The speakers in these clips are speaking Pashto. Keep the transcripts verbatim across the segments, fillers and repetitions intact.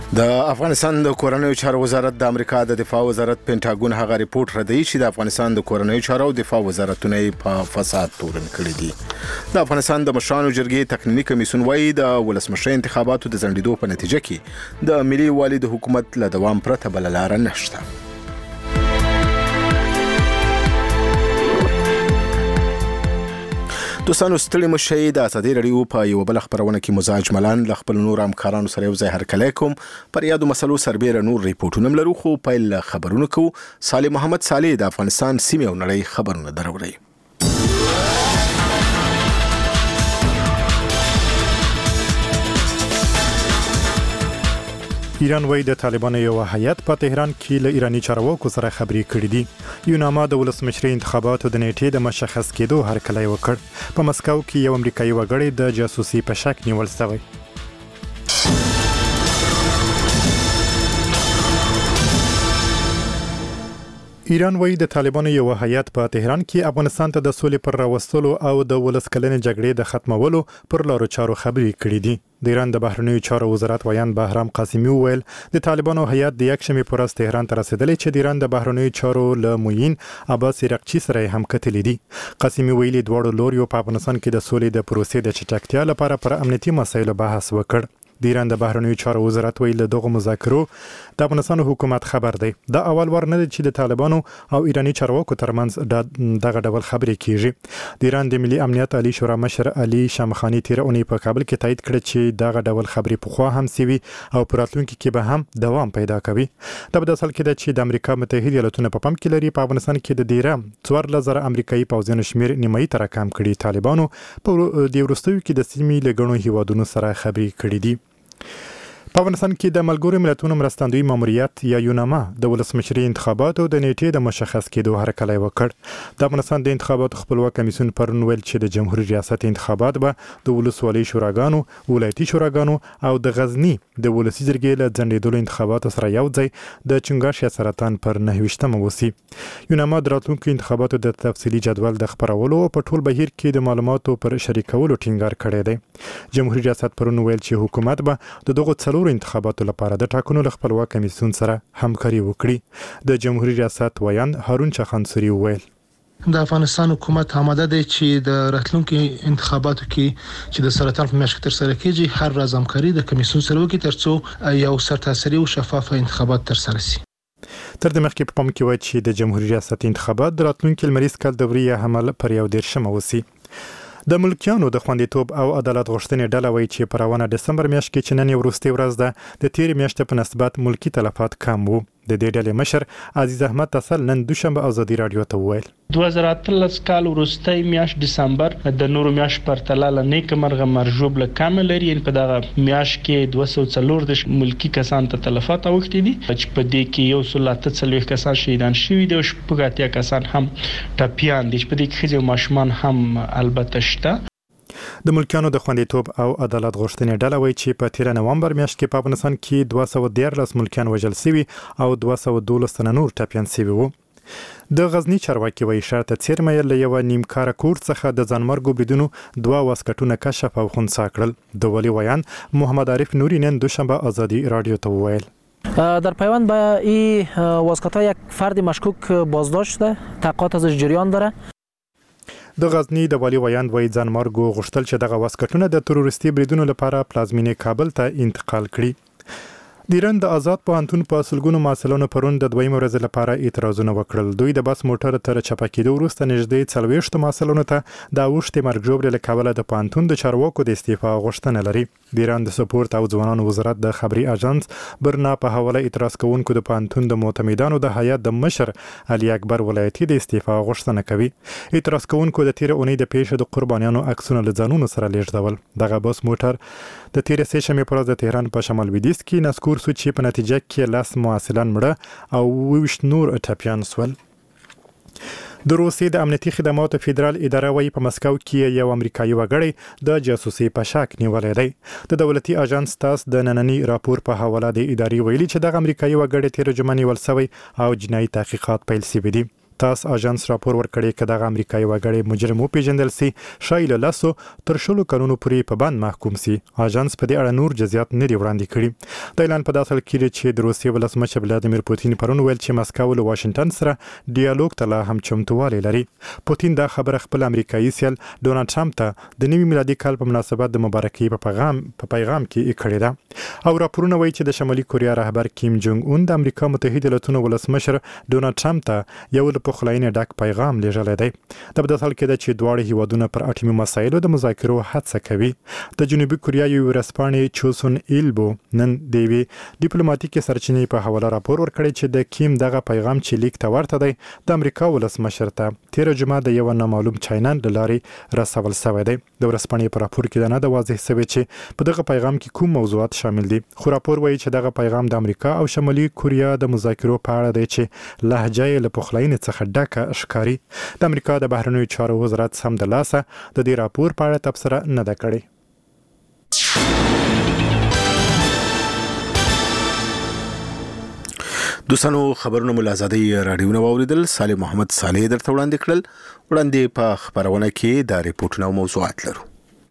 د افغانستان د کورنیو چارو وزارت د امریکا د دفاع وزارت پینټاګون هغه ریپورت ردی چې د افغانستان د کورنیو چارو او دفاع وزارتونه په فساد تورن کړی دي. د افغانستان د مشرانو جرګې تکنیکی کمیسیون وايي د ولسمشر انتخاباتو د ځنډېدو په نتیجه کې د ملي والي د حکومت له دوام پرته بل لار نشته. دوستانو ستړي مشي د ازادي رادیو په یو بل خبرونه کې مزاج ملان ل خپل نور همکارانو سره یو ځای هرکلی کوم. پر یادو مسلو سربېره نور ریپورتونه لرو خو پیل خبرونه کو. صالح محمد صالح د افغانستان سیمه او نړۍ خبرونه دروري. ایران وایي د طالبانو یو هیئت په تهران کې له ایرانی چارواکو سره خبرې کړې دي. یوناما د ولسمشري انتخاباتو د نیټې د مشخص کېدو هرکلی وکړ. په مسکو کې یو امریکایي وګړی د جاسوسي په شک نیول شوی. ایران وایي د طالبانو یو هیئت په تهران کې افغانستان ته د سولې پر راوستلو او د ولس کلنې جګړې د ختمولو پر لارو چارو خبرې کړې دي. د ایران د بهرنیو چارو وزارت ویان بهرام قاسمي وویل د طالبانو هیئت د یکشنبې پر ورځ تهران ته رسیدلی چې د ایران د بهرنیو چارو له معین عباس عراقچي سره هم کتلي دي. قاسمي ویلي دواړو لوریو په افغانستان کې د سولې د پروسې د چټکتیا لپاره پر امنیتي مسایلو بحث وکړ. د ایران د بهرنیو چارو وزارت ویل دغه مذاکرو د افغانستان حکومت خبر دی. دا اول ور نه دی چې د طالبانو او ایرانی چارواکو ترمنځ دغه ډول خبرې کیږي. د ایران د ملي امنیت عالی شورا مشر علي شامخانی تیر اونۍ په کابل کې تایید کړ چې دغه ډول خبرې پخوا هم سوي او په راتلونکي کې به هم دوام پیدا کوي. دا په اصل کې د چې د امریکا متحده ایالاتونو په پام کې لري په افغانستان کې د ډیره څوارلس زره امریکایي پوځیانو شمیر نیمایي تر کم کړي. طالبانو په د وروستیو کې د سیمې له ګڼو هیوادونو سره خبرې کړې دي. په افغانستان کې د ملګرو ملتونو مرستندوی ماموریت یا یوناما د ولسمشري انتخاباتو د نیټې د مشخص کېدو هرکلی وکړ. د افغانستان د انتخاباتو خپلواک کمیسیون پرون ویل چې د جمهوریت ریاست انتخابات به د ولسوالۍ شوراګانو، ولایتي شوراګانو او د غزني د ولسي جرګې له ځنډېدلو انتخاباتو سره یو ځای د چنګاښ یا سرطان پر نهه ویشتمه وسی. یوناما د راتلونکو انتخاباتو د تفصیلي جدول د خپرولو په ټول بهیر کې د معلوماتو پر شریکولو ټینګار کړی دی. جمهوریت ریاست پرون ویل چې حکومت به د دغو څلورو انتخاباتو لپاره د ټاکنو له خپلواک کمیسیون سره همکاري وکړي. د جمهوریت ریاست ویان هارون چخانسوري وویل د افغانستان حکومت آماده دی چې د راتلونکو انتخاباتو کې چې د سرطان په میاشت کې تر سره کیږي هر راز همکاري د کمیسیون سره وکړي ترڅو یو سرتاسري او شفاف انتخابات تر سره شي. تر دې مخکې په پام کې وایي چې د جمهوریت ریاست انتخابات د راتلونکي لمریز کال د وریه حمل پر یو دیرشمه وسی. د ملکیانو د خوندیتوب او عدالت غوښتنې ډله وایي چې په روانه دسمبر میاشت کې چې نن یې وروستۍ ورځ ده د تېرې میاشتې په نسبت ملکي تلفات کم وو. د دې ډلې مشر عزیز احمد تسل نن دوشنبه ازادي رادیو ته وویل دوه زره اتلس کال وروستۍ میاشت دسمبر د نورو میاشت پرتله له نیک مرغه مرجوب له کم لري. په دغه میاشت کې دوه سوه څلور ملکی کسان ته تلفات اوښتي دي چې په دې کې یو سل اته څلوېښت کسان شهیدان شوي دي او شپږ اتیا کسان هم ټپیان دي چې په دې کې ښځې او ماشومان هم البته شته. د ملکیانو د خوندیتوب او عدالت غوښتنې ډله وایي چې په تیره نومبر میاشت کې په افغانستان کې دوه سوه دیارلس ملکیان وژل شوي او دوه سوه دولس تنه نور ټپیان شوي وو. د غزني چارواکي وایي شاته څیرمه له یو نیمکاره کور څخه د ځانمرګو بریدونو دوه واسکټونه کشف او خنثی کړل. د ولی ویان محمد عارف نوری نن دوشنبه ازادی رادیو ته وویل در پیوند به این واسکټ‌ها یک فرد مشکوک بازداشت شده، تحقیقات ازش جریان داره. د غزنی د والی ویاند وایي ځانمرګو غوښتل چې دغه واسکټونه د تروریستي بریدونو لپاره پلازمینې کابل ته انتقال کړي. د ایران د آزاد پوهنتون په سلګونو محصلانو پرون د دویمې ورځې لپاره اعتراضونه وکړل. دوی د بس موټر تر چپه کېدو وروسته نږدې څلوېښتو محصلانو ته د اوښتې مرګ ژوبلې له کبله د پوهنتون د چارواکو د استعفا غوښتنه لري. د ایران د سپورت او ځوانانو وزارت د خبري اژانس برنا په حواله اعتراض کوونکو د پوهنتون د معتمدانو د هیئت د مشر علي اکبر ولایتي د استعفا غوښتنه کوي. اعتراض کوونکو د تیر اونۍ د پیښې د قربانیانو عکسونه له ځانونو سره لیږدول. دغه بس موټر د تیر سه شنبې پر ورځ د تهران په شمال لویدیځ کې نسکور سو چې په نتیجه کې لس محصلان مړه او ویشت نور ټپیان سول. د روسیې د امنیتي خدماتو فدرال اداره وايي په مسکو کې یو امریکایي وګړی د جاسوسي په شک نیولې دی. د دولتي اژانس تاس د نننی راپور په حواله د ادارې ویلي چې د امریکایي وګړی تیر جمعه نیول شوی او جنایي تحقیقات پیل شوي دي. تاس اژانس راپور ورکړی چې د امریکایي وګړي مجرم پیژندل سي شایل لاسو تر شلو کلونو پورې په باندې محکوم سي. اژانس په دې اړه نور جزئیات نه دی وړاندې کړي. د اعلان په داسل کې چې د روسیې ولسمشر ولادیمیر پوتین پرون ویل چې مسکو له واشنگټن سره ډیالوګ ته لا هم چمتووالی لري. پوتین دا خبره خپل امریکایي سیال ډونالډ ټرمپ ته د نوي میلادي کال په مناسبت د مبارکۍ په پیغام په پیغام کې کړی ده. او راپورونه وایي چې د شمالي کوریا رهبر کیم جونګ اون د امریکا متحده ایالاتونو ولسمشر ډونالډ ټرمپ ته یو له پخلاینې ډک پیغام لیږلی دی. د بداسل کې د چې دواړه هیوادونه پر اټومي مسایلو د مذاکرو هڅه کوي. د جنوبي کوریا یو ورسپانې چوسون ایلبو نن د وی ډیپلوماټیکي سرچینې په حواله راپور ورکړی چې د کیم دغه پیغام چې لیک ته ورته دی د امریکا ولسمشر ته تیر جمعه د یو نامعلوم چاینان د لارې رسول شوی دی. د ورسپانې په راپور کې نه د واضح شوی چې په دغه پیغام کې کوم موضوعات شامل دي. خو راپور وایي چې دغه پیغام د امریکا او شمالي کوریا د مذاکرو په اړه دی چې لهجه یې له پخلاینې څخه ډکه ښکاري. د امریکا د بهرنیو چارو وزارت هم د لاسه د دې راپور په اړه تبصره نه ده کړې. دوستانو خبرونه مو له آزادۍ راډیو نه واوریدل. صالح محمد صالح درته وړاندې کړل. وړاندې په خبرونه کې د ریپورتونو او موضوعات لرو.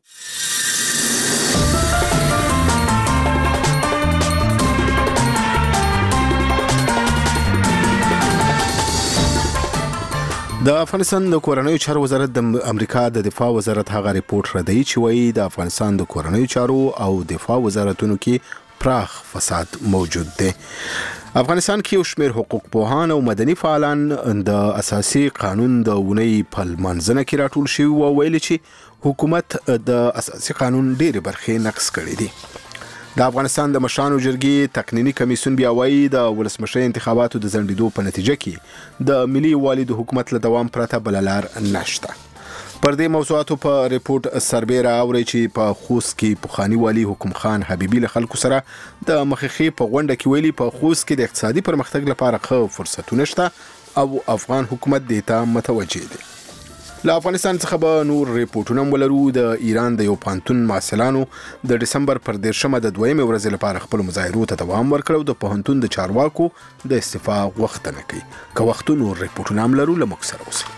د افغانستان د کورنیو چارو وزارت د امریکا د دفاع وزارت هغه ریپورت ردی چې وایي د افغانستان د کورنیو چارو او دفاع وزارتونو کې پراخ فساد موجود دی. افغانستان کې یو شمېر حقوق پوهان او مدني فعالان د اساسي قانون د ونې په لمانځنه کې راټول شوي او ویلي چې حکومت د اساسي قانون ډېرې برخې نقض کړې دي. د افغانستان د مشرانو جرګې تقنینی کمیسیون بیا وایي د ولسمشر انتخاباتو د ځنډېدو په نتیجه کې د ملي یووالي د حکومت له دوام پرته بله لار نشته. پر دې موضوعاتو په ریپورت سربیره اوري چې په خوست کې پخوانی والي حکم خان حبیبي له خلکو سره د مخخي په غونډه کې ویلي په خوست کې د اقتصادي پرمختګ لپاره ښه فرصتونه شته او افغان حکومت دې ته متوجه دی. له افغانستان څخه به نور ریپورتونه ولرو. د ایران د یو پانتون محصلانو د دسمبر پر دیرشمه د دویمې ورځې لپاره خپل مظاهرو ته دوام ورکړ او د پوهنتون د چارواکو د استعفا غوښتنه کوي. که وخت نور ریپورتونه هم لرو له موږ سره اوسئ.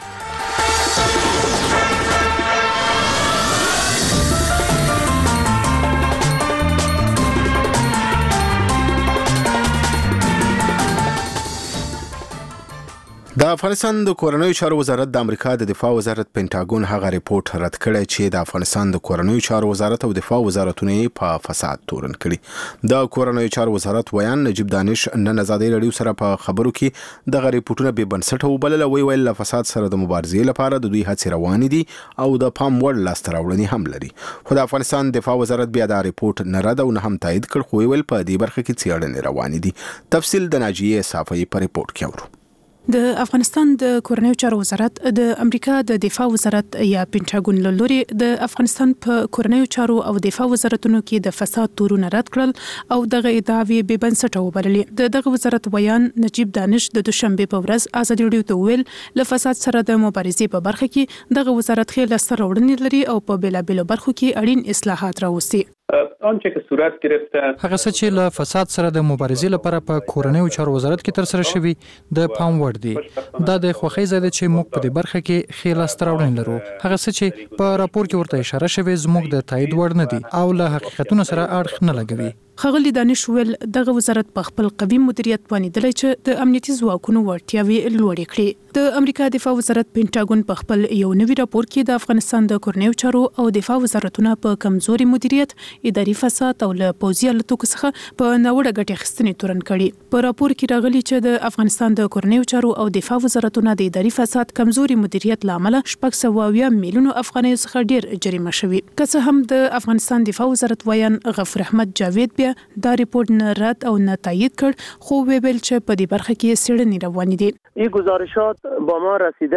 د افغانستان د کورنیو چارو وزارت د امریکا د دفاع وزارت پینټاګون هغه ریپورت رد کړی چې د افغانستان د کورنیو چارو وزارت او دفاع وزارتونه په فساد تورن کړي. د کورنیو چارو وزارت ویان نجیب دانش نن آزادۍ راډیو سره په خبرو کې دغه ریپورتونه بې بنسټه وبلل. وی ویل له فساد سره د مبارزې لپاره د دوی هڅې روانې دي او د پام وړ لاسته راوړنې هم لري. خو د افغانستان دفاع وزارت بیا دا ریپورت نه رد او نه هم تایید کړ. خو ویل په دې برخه کې څېړنې روانې دي. تفصیل د ناجیه صافی په ریپورت کې اورو. د افغانستان د کورنیو چارو وزارت د امریکا د دفاع وزارت یا پینټاګون له لوري د افغانستان په کورنیو چارو او دفاع وزارتونو کې د فساد تورونه رد کړل او دغه ادعاوې بې بنسټه وبللې. د دغه وزارت ویان نجیب دانش د دوشنبه په ورځ آزادۍ راډیو ته ویل له فساد سره د مبارزې په برخه کې دغه وزارت خې لاسته راوړنې لري او په بیلابېلو برخو کې اړین اصلاحات راوستي. آنچه که صورت گرفته هغه څه چې له فساد سره د مبارزې لپاره په کورنیو چارو وزارت کې تر سره شوي د پام وړ دي. دا د خوښۍ ځای دی چې موږ په دې برخه کې ښې لاسته راوړنې لرو. هغه څه چې په راپور کې ورته اشاره شوې زموږ د تایید وړ نه دي او له حقیقتونو سره اړخ نه لګوي. ښاغلي دانش ویل دغه وزارت په خپل قوي مدیریت باندې چې د امنیتي ځواکونو وړتیاوې لوړې کړې. د امریکا دفاع وزارت پینټاګون په خپل یو نوي راپور کې د افغانستان د کورنیو چارو او دفاع وزارتونو په کمزوري مدیریت، اداري فساد او له پوځي الوتکو څخه په ناوړه ګټې اخیستنې تورن کړي. په راپور کې راغلي چې د افغانستان د کورنیو چارو او دفاع وزارتونو د اداري فساد کمزوري مدیریت لامل شپږ سوه اویا میلیونو افغانۍ څخه ډیر جریمه شوي. که څه هم د افغانستان دفاع وزارت ویان غفور احمد جاوید بیا دا ریپورت نه رد او نه تایید کړ، خو ویل چې په دې برخه کې څېړنې روانې دي. این گزارشات با ما رسیده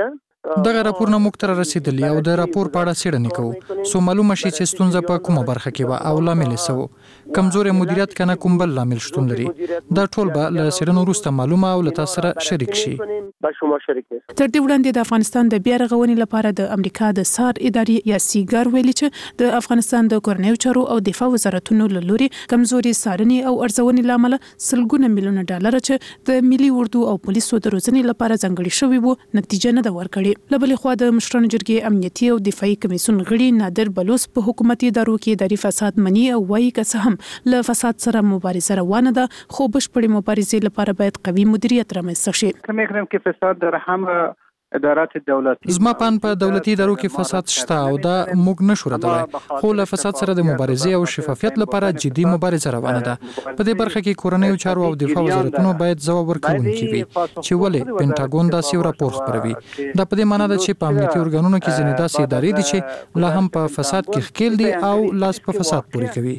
دغه راپور نه موږ تر رسیدلی او د راپور په اړه څېړنې کوو سو معلومه شي چې ستونزه په کومه برخه کې و او لامل یې څه و کمزورې مدیریت کنه کوم بل لامل شتون لري دا ټول به له څېړنو وروسته معلومه او له تاسو سره شریک شي. تر دې وړاندې د افغانستان د بیا رغونې لپاره د امریکا د سار ادارې یا سیګار ویلي چې د افغانستان د کورنیو چارو او دفاع وزارتونو له لوري کمزوري څارنې او ارزونې لامل سلګونه میلیونه ډالر چې د ملي اردو او پولیسو د روزنې لپاره ځانګړي شوی وو نتیجه نه ده ورکړې. له بلې خوا د مشرانو جرګې امنیتي او دفاعي کمیسیون غړي نادر بلوچ په حکومتي ادارو کې اداري فساد مني او وايي که څه هم له فساد سره مبارزه روانه ده خو بشپړې مبارزې لپاره باید قوي مدیریت رامنځته شي. کوم اقدام کې فساد در هم ادارات دولتي زما پان په دولتي ادارو کې فساد شته او دا موږ نشو ردوای خو له فساد سره د مبارزې او شفافیت لپاره جدي مبارزه روانه ده. په دې برخه کې کورنیو چارو او دفاع وزارتونو باید ځواب ورکوونکي وي چې ولې پینټاګون داسې یو راپور خپروي. دا په دې معنی ده چې په امنیتي ارګانونو کې ځینې داسې ادارې دي چې لا هم په فساد کې ښکیل دي او لاس په فساد پورې کوي.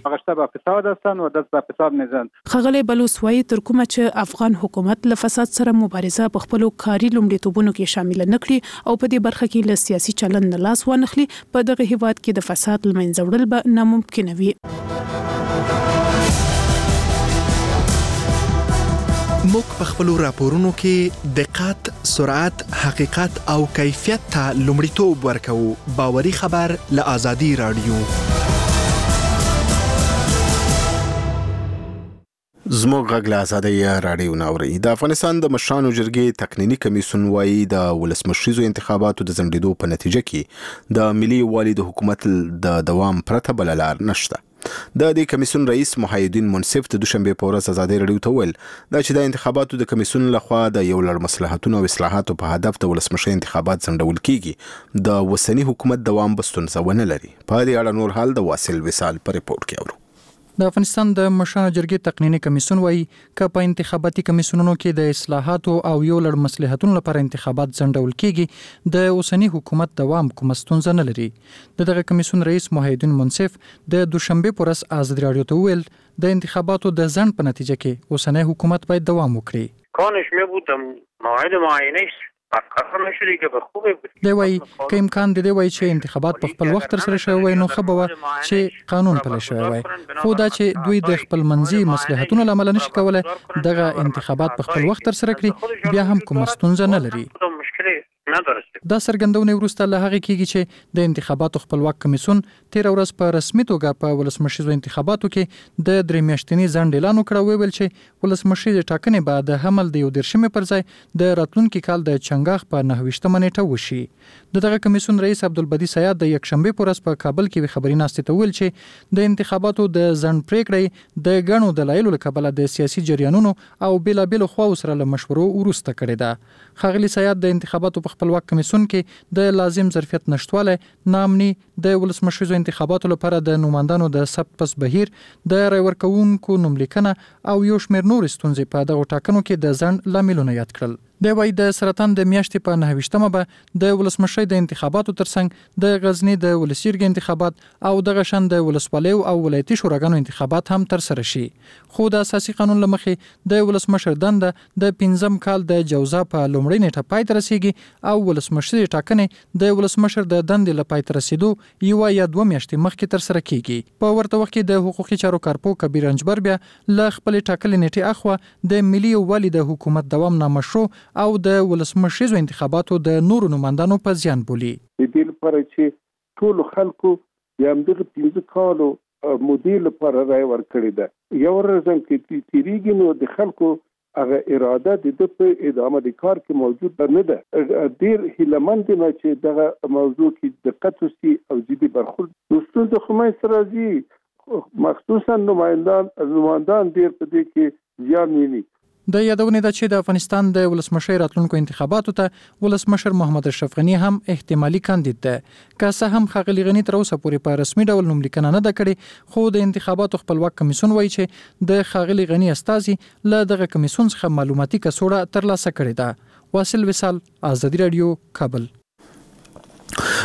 ښاغلی بلوچ وایي تر کومه چې افغان حکومت له فساد سره مبارزه په خپلو کاري لومړیتوبونو کې شامل نکړي او په دې برخه کې له سیاسي چلند نه لاس وانخلي په دغه هیواد کې د فساد لمنځه وړل به ناممکن وي. موږ په خپلو راپورونو کې دقت، سرعت، حقیقت او کیفیت ته لومړیتوب ورکوو. باوري خبر له آزادي رادیو. زموږ غږ له ازادۍ راډیو ناوري. د افغانستان د مشرانو جرګې تکنینی کمیسیون وایي د ولسمشریزو انتخاباتو د ځنډېدو په نتیجه کې د ملي یووالي د حکومت د دوام پرته بله لار نشته. د دې کمیسیون رئیس محی الدین منصف د دوشنبه په ورځ ازادۍ راډیو ته ویل دا چې د انتخاباتو د کمیسیون لخوا د یو لړ مصلحتونو او اصلاحاتو په هدف د ولسمشر انتخابات ځنډول کیږي د وسنی حکومت دوام بستونزه ونه لري. په دې اړه نور حال د واصل وصال په ریپورت کې اورو. د افغانستان د مشرانو جرګې تقنینی کمیسیون وایي چې په انتخاباتي کمیسیونونو کې د اصلاحاتو او یو لړ مصلحتونو لپاره انتخابات ځنډول کیږي د اوسنی حکومت دوام کوم ستونزه نه لري. دغه کمیسیون رئیس محی الدین منصف د دوشنبه پر ورځ ازادي راډیو ته ویل د انتخاباتو د ځنډ په نتیجه کې اوسنی حکومت باید دوام وکړي. کانش میبودم موعد معینه دی وایي که امکان د دې وایي چې انتخابات په خپل وخت ترسره شوی وای نو ښه به وه چې قانون پلی شوی وای خو دا چې دوی د خپل منځي مصلحتونو له امله نشي کولی دغه انتخابات په خپل وخت ترسره کړي بیا هم کومه ستونزه نه لري. دا څرګندونه وروسته له هغې کېږي چې د انتخاباتو خپلواک کمیسیون تېره ورځ په رسمي توګه په ولسمشریزو انتخاباتو کې د درې میاشتني ځنډ اعلان وکړ او وویل چې ولسمشریزې ټاکنې به د حمل د یو دېرشمې پر ځای د راتلونکي کال د چنګاښ په نهه ویشتمه نیټه وشي. د دغه کمیسیون رئیس عبدالبدی سیاد د یکشنبې په ورځ په کابل کې خبري ناستې ته ویل چې د انتخاباتو د ځنډ پرېکړې د ګڼو دلایلو له کبله د سیاسي جریانونو او بېلابېلو خواو سره له مشورو وروسته کړې ده. ښاغلي سیاد د انتخاباتو په خپلواک کمیسیون کې د لازم ظرفیت نشټوالی، ناامني، د ولسمشریزو انتخاباتو لپاره د نوماندانو د ثبت پس بهیر، د رای ورکوونکو نوملیکنه او یو شمېر نورې ستونزې په دغو ټاکنو کې د ځنډ لاملونه یاد کړل. دی وایي د سرطان د میاشتې په نهه ویشتمه به د ولسمشرۍ د انتخاباتو ترڅنګ د غزني د ولسي جرګې انتخابات او دغه شان د ولسوالیو او ولایتي شوراګانو انتخابات هم ترسره شي. خو د اساسي قانون له مخې د ولسمشر دنده د پنځم کال د جوزا په لومړۍ نیټه پای ته رسیږي او ولسمشرۍ ټاکنې د ولسمشر د دندې له پای ته رسیدو یوه یا دوه میاشتې مخکې ترسره کیږي. په ورته وخت کې د حقوقي چارو کارپو کبیر انجبر بیا له خپلې ټاکلې نیټې اخوا د ملي یووالي د حکومت دوام نامشروع او د ولسمشریزو انتخاباتو د نورو نوماندانو په زیان بولي. د دې لپاره چې ټول خلکو د همدغه پنځه کالو مودې لپاره رای ورکړې ده، یو ورځ کې تیریږي نو د خلکو هغه اراده د ده په ادامه د کار کې موجود نه ده. ډېر هیلهمند یم چې دغه موضوع کې دقت وشي او جدي برخورد. ستونزه خو منځته راځي، مخصوصا نمایندان نمایندان ډېر په دې کې زیان ویني. د یادونې ده چې د افغانستان د ولسمشۍ راتلونکو انتخاباتو ته ولسمشر محمد اشرف غني هم احتمالي کاندید ده. که څه هم ښاغلي غني تر اوسه پورې په رسمي ډول نوملیکنه نه ده کړې، خو د انتخاباتو خپلواک کمیسیون وایي چې د ښاغلي غني استازي له دغه کمیسیون څخه معلوماتي کڅوړه ترلاسه کړې ده. واصل وصال، ازادي راډیو، کابل.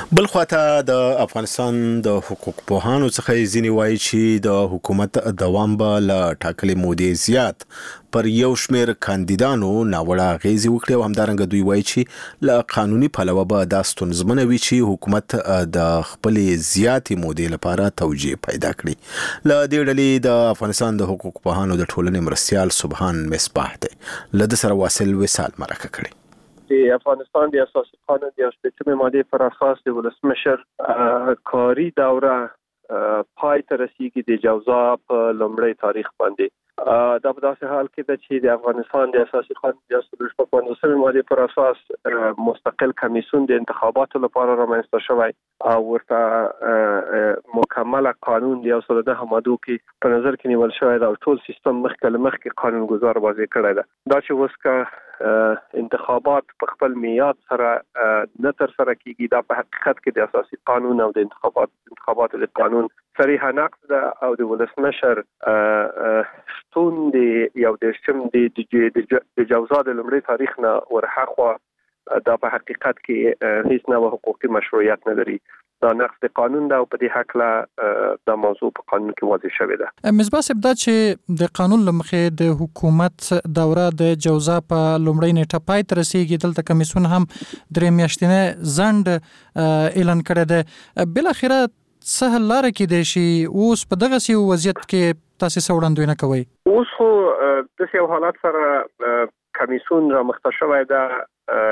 بل خواته د افغانستان د حقوق پوهانو څخه ځینې وایي چې د حکومت دوام به له ټاکلې مودې زیات پر یو شمېر کاندیدانو ناوړه اغېزې وکړي او همدارنګه دوی وایي چې له قانوني پلوه به دا ستونزمنه وي چې حکومت د خپلې زیاتې مودې لپاره توجیه پیدا کړي. له دې ډلې د افغانستان د حقوق پوهانو د ټولنې مرستیال سبحان مصباح دی. له ده سره واصل وصال مرکه کړي. د افغانستان د اساسي قانون د شپږمې ماده پر اساس د ولسمشر کاری دوره پای ته رسیدي د جوزا په لومړی تاریخ باندې. دا په داسې حال کې ده چې د افغانستان د اساسي قانون د شپږمې ماده پر اساس مستقل کمیسیون د انتخاباتو لپاره رامنځته شوی او ورته مکمل قانون د اصول د همادو کې په نظر کې نیول شوی دا ټول سیستم مخکې مخکې قانونګذار واضح کړی ده. دا چې وسکه انتخابات په خپل میعاد سره نه تر سره کیږي دا په حقیقت کې د اساسي قانون او د انتخابات انتخاباتو د قانون صریح نقض ده او د ولسمشر شتون د یو د شم د د جوزا د لومړي تاریخ نه ورهاخوا دا په حقیقت کې هیڅ نه حقوقي مشروعیت نه لري. دا نقض د قانون ده او په دې حق لا دا موضوع په قانون کې واضح شوی ده. مصباح صاحب دا چې د قانون لمخې د حکومت دوره د جوزا په لومړی نیټه پای ته رسیږي دلته کمیسیون هم درې میاشتنې ځنډ اعلان کړی دی. بل اخره سهل لاره کې دی چې اوس په دغه سی وضعیت کې تاسو څه وړاندوینه کوئ؟ اوس خو د یو حالت سره کمیسیون را مخته شوی ده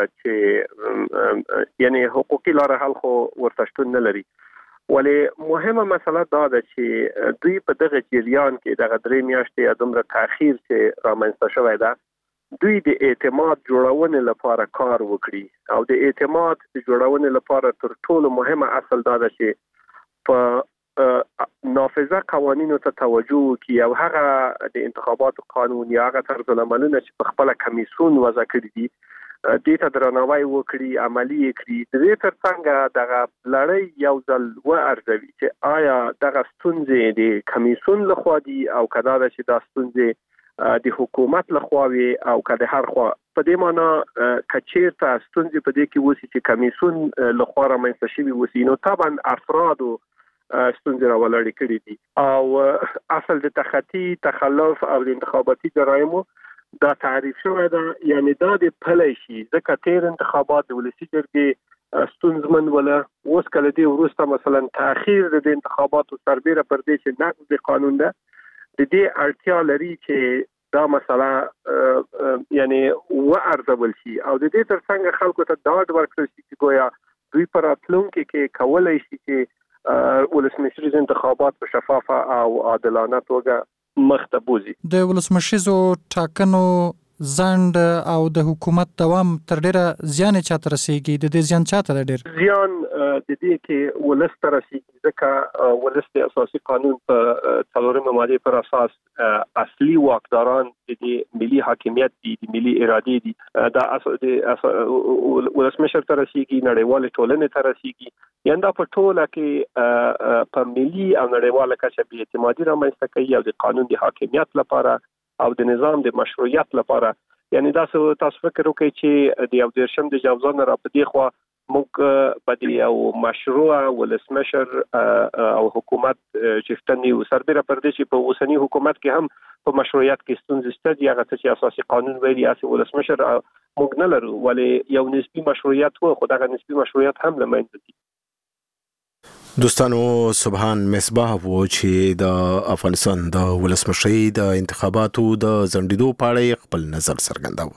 چې یعنی حقوقي لاره حل خو ورته شتون نه لري. ولی مهمه مسله دا ده چې دوی په دغه جریان کې دغه درې میاشتې یا دومره تاخیر چې رامنځته شوی ده دوی د اعتماد جوړونې لپاره کار وکړي او د اعتماد جوړونې لپاره تر ټولو مهمه اصل دا ده چې په نافذه قوانینو ته توجه وکړي او هغه د انتخاباتو قانون یا هغه طرز العملونه چې په خپل کمیسیون وضع کړی دي دې ته درناوی وکړي عملی کړي. د دې ترڅنګ دغه لړۍ یو ځل وارزوي چې آیا دغه ستونزې د کمیسیون لخوا دي او کدا چې دا ستونزې د حکومت لخوا وي او کدا هر خوا په دې معنی کچیرته ستونزې په دې کې وسی چې کمیسیون لخوا رامنځته شوی وسی نو طبعا افراد ستونزې راولړې کړې دي او اصل د تخطي تخلف او د انتخاباتي جرایمو دا تعریف شوی ده. یعنی دا د پلی شي ځکه تیر انتخابات د ولسي جرګې ستونزمن ولا اوس کله دی وروسته مثلا تاخير د انتخاباتو سربېره پر دې چې نقض د قانون ده د دې اړتیا لري چې دا مسله یعنی وارزول شي او د دې ترڅنګ خلکو ته دا ډول ورکړل شي چې گویا دوی پر راتلونکي کې کولای شي چې ولسمشریز انتخابات په شفافه او عادلانه توګه مخته بوزي. د ولسمشریزو ټاکنو ځنډ او د حکومت دوام تر ډیره زیان چاته رسیږي. د دې زیان چاته ډیر زیان د دې کې ولس ته رسیږي ځکه ولس د اساسي قانون په څلورمه ماده پر اساس اصلي واکداران د ملي حاکمیت دي د ملي ارادې دي دا ولسمشر ته رسیږي نړیوال ټولنې ته رسیږي یعنی دا په ټوله کې په ملي او نړیواله کچه به اعتمادي رامنځته کوي او د قانون د حاکمیت لپاره او د نظام د مشروعیت لپاره. یعنی دا تاسو فکر وکړئ چې د یو دیرشم د جوزا نه را پدې خو موږ په دې یو مشروع ولسمشر او حکومت چفتنی او سربېره پر دې چې په اوسنی حکومت کې هم په مشروعیت کې ستونزې شته دي هغه چې اساسي قانون ویلي اساس ولسمشر موږ نه لرو ولی یو نسبی مشروعیت وو خو دا نسبی مشروعیت هم لمنځه دي. دوستانو سبحان مصباح وو چې د افغانستان د ولسمشری د انتخاباتو د ځنډېدو په اړه خپل نظر څرګنداوه.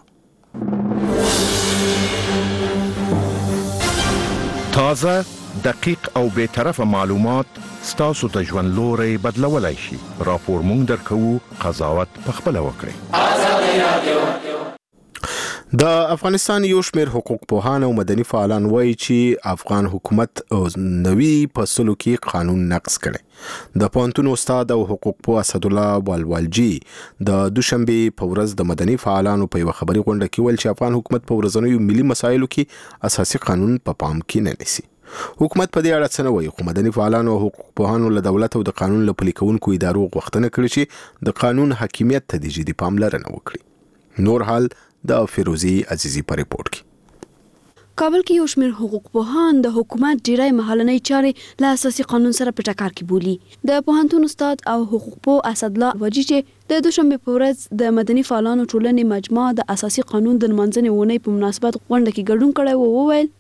تازه دقیق او به طرفه معلومات ستاسو ته ژوند لوري بدلولای شي. راپور مونږ درکو قضاوت په خپل وکړئ. آزادي رادیو. د افغانستان یو شمېر حقوق پوهان او مدني فعالان وایي چې افغان حکومت نوي فصلو کې قانون نقض کړي. د پوهنتون استاد او حقوق پوه اسد الله والوالجي د دوشنبه په ورځ د مدني فعالانو په یو خبري غونډه کې ویل چې افغان حکومت په ورځنیو ملي مسایلو کې اساسي قانون په پام کې نه نیسي. حکومت په دې اړه څه نه وایي خو مدني فعالانو او حقوق پوهانو له دولت او د قانون له پلي کوونکو ادارو غوښتنه کړې چې د قانون حاکمیت ته د جدي پاملرنه وکړي. نور حال د فیروزی عزیزی پر ریپورت کې. کابل کې یو شمېر حقوق پوهان د حکومت ډیری مهالنۍ چارې له اساسي قانون سره په ټکر کې بولي. د پوهنتون استاد او حقوق پوه اسدالله وجی چې د دوشنبه په ورځ د مدني فعالانو ټولنې مجمع د اساسي قانون د لمانځنې ونې په مناسبت غونډه کې ګډون کړی و وویل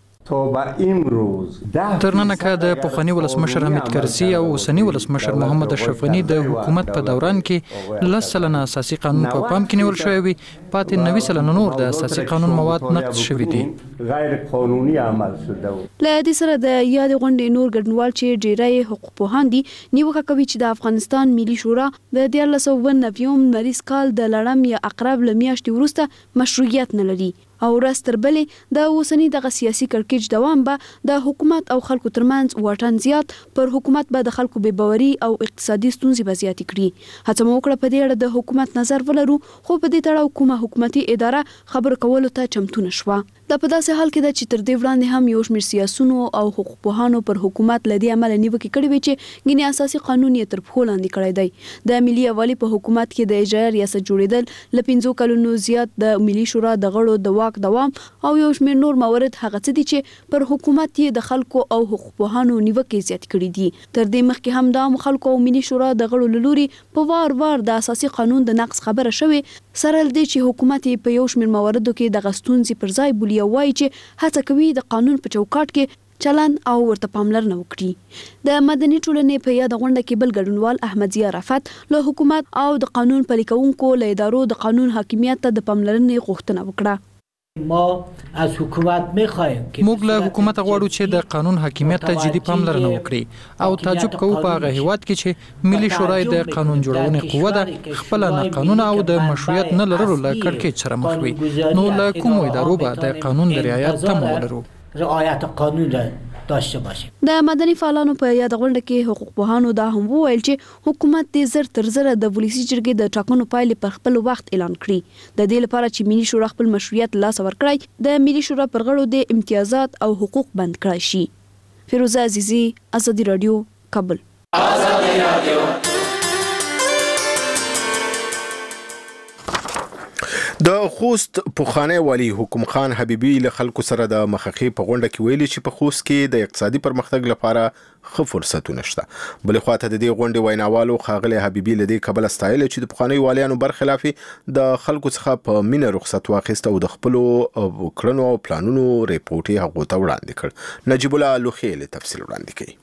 تر نن که د پخواني ولسمشر حمید کرزي او اوسني ولسمشر محمد اشرف غني د حکومت په دوران کې لس سلنه اساسي قانون په پام کې نیول شوی وي، پاتې نوي سلنه نور د اساسي قانون مواد نقض شوي دي. غیر قانوني عمل شوه. له دې سره د یاد غونډې نور ګډونوال چې ډیری حقوق پوهان دي نیوکه کوي چې د افغانستان ملي شورا د دیارلس سوه نوي مریض کال د لړم یا اقرب له میاشتې وروسته مشروعیت نه لري او ورځ تر بلې د اوسني دغه سیاسي کړکېچ دوام به د حکومت او خلکو ترمنځ واټن زیات پر حکومت به د خلکو بې باوري او اقتصادي ستونزې به زیاتې کړي. هڅه مو وکړه په دې اړه د حکومت نظر ولرو، خو په دې تړاو کومه حکومتي اداره خبرو کولو ته چمتو نه شوه. دا په داسې حال کې ده چې تر دې وړاندې هم یو شمېر سیاسونو او حقوق پوهانو پر حکومت له دې امله نیوکې کړې وې چې ګینې اساسي قانون یې تر پښو لاندې کړی دی. د ملي یووالي په حکومت کې د اجرایه ریاست جوړېدل له پنځو کلونو زیات د ملي شورا د غړو د واک دوام او یو شمېر نور موارد هغه څه دي چې پر حکومت یې د خلکو او حقوق پوهانو نیوکې زیات کړي دي. تر دې مخکې هم د خلکو او ملي شورا د غړو له لوري په وار وار د اساسي قانون د نقض خبره شوې، سره له دې چې حکومت یې په یو شمېر مواردو کې دغه ستونزې پر ځای بولي او وایي چې هڅه کوي د قانون په چوکاټ کې چلن او ورته پاملرنه وکړي. د مدني ټولنې په یاد غونډه کې بل ګډونوال احمد ضیا رفعت له حکومت او د قانون پلي کوونکو له ادارو د قانون حاکمیت ته د پاملرنې غوښتنه وکړه. ما از حکومت میخوایم که موږ له حکومت غواړو چې د قانون حاکمیت ته جدي پاملرنه وکړي او تعجب کوو په هغه هیواد کې چې ملي شورا د قانون جوړونې قوه ده خپل نه قانون او د مشروعیت نه لرلو له کړکېچ سره مخ وي، نو له کومو ادارو به د قانون د رعایت تمه ولرو. رعایت قانون داشته باشیم. د مدني فعالانو په یاد غونډه کې حقوق پوهانو دا هم وویل چې حکومت دې زر تر زره د ولسي جرګې د ټاکنو پایلې پر خپل وخت اعلان کړي، د دې لپاره چې ملي شورا خپل مشروعیت لاس ورکړي د ملي شورا پر غړو د امتیازات او حقوق بند کړای شي. فیروزه عزیزی، ازادي رادیو، کابل. ازادي رادیو د خوست پوخانی والی حکم خان حبیبی له خلکو سره د مخخې په غونډه کې ویلي چې په خوست کې د اقتصادي پرمختګ لپاره ښه فرصتونه شته. بلې خواته د دې غونډې ویناوالو ښاغلی حبیبي له دې کبله ستایله چې د پخوانیو والیانو برخلاف د خلکو څخه په مینه رخصت واخیست او د خپلو کړنو او پلانونو ریپورټ یې هغو ته وړاندې کړ. نجیب الله لوخیل تفصیل وړاندې کوي.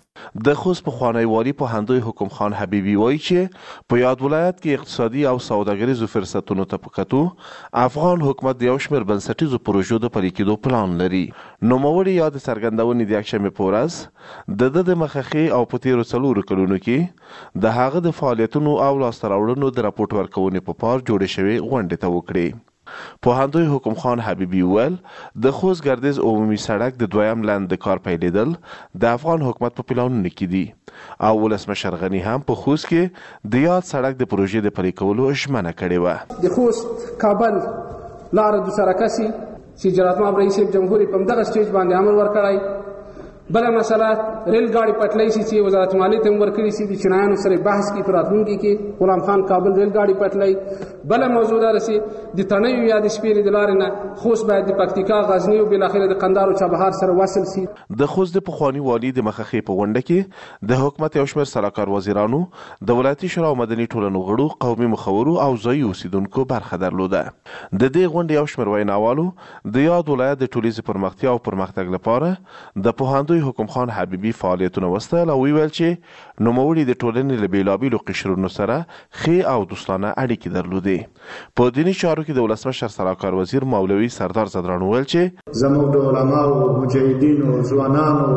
د خوست پخوانی والی پوهندوی حکم خان حبیبی وایي چې په یاد ولایت کې اقتصادي او سوداګریزو فرصتونو ته په کتو افغان حکومت د یو شمېر بنسټیزو پروژو د پلي کېدو پلان لري. نوموړي یا د څرګندونې د یکشنبې په ورځ د ده د مخخې او په تېرو څلورو کلونو کې د هغه د فعالیتونو او لاسته راوړنو د راپورټ ورکونې په پار جوړې شوې غونډې ته وکړې. پوهندوی حکم خان حبیبی ویل د خوست ګردیز عمومي سړک د دویم لاند د کار پیلېدل د افغان حکومت په پلانونو کې دي او ولسمشر غني هم په خوست کې د یاد سړک د پروژې د پلي کولو ژمنه کړې وه. د خوست کابل لاره دوسره کسي چې جناب محمد رئیس جمهور په دغه سټیج باندې امر ورکړی. بل مسله ریل ګاډي پټلۍ چې وزارت مالیې ته ورکړي چې د چینایانو سره بحث کې پراتونکي کې غلام خان کابل ریل ګاډي پټلۍ. بل موضوع دا رسي د تڼیو یا د شپېلې د لارې نه خوست باید د پکتیکا غزنی او بالاخره د قندهار او چابهار سره وصل شي. د خوست د پخواني والي د مخخې په غونډه کې د حکومت یو شمېر سلاکار وزیرانو د ولایتي شورا او مدني ټولنو غړو قومي مخورو او ځایي اوسیدونکو برخه درلوده. د دې غونډې یو شمېر ویناوالو د یاد ولایت د ټولیزې پرمختیا او پرمختګ لپاره د پوهندوی حکم خان حبیبی فعالیتونه وستایل او ویل چې نوموړي د ټولنې له بېلابېلو قشرونو سره ښې او دوستانه اړیکې درلودې. په دیني چارو کې د ولسمشر سلاکار وزیر مولوي سردار زدران ویل چې زموږ د علماو مجاهدینو ځوانانو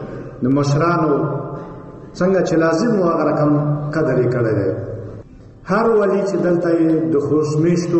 د مشرانو څنګه چې لازم و هغه رقم قدر یې کړی دی. هر ولی چې دلته د خوست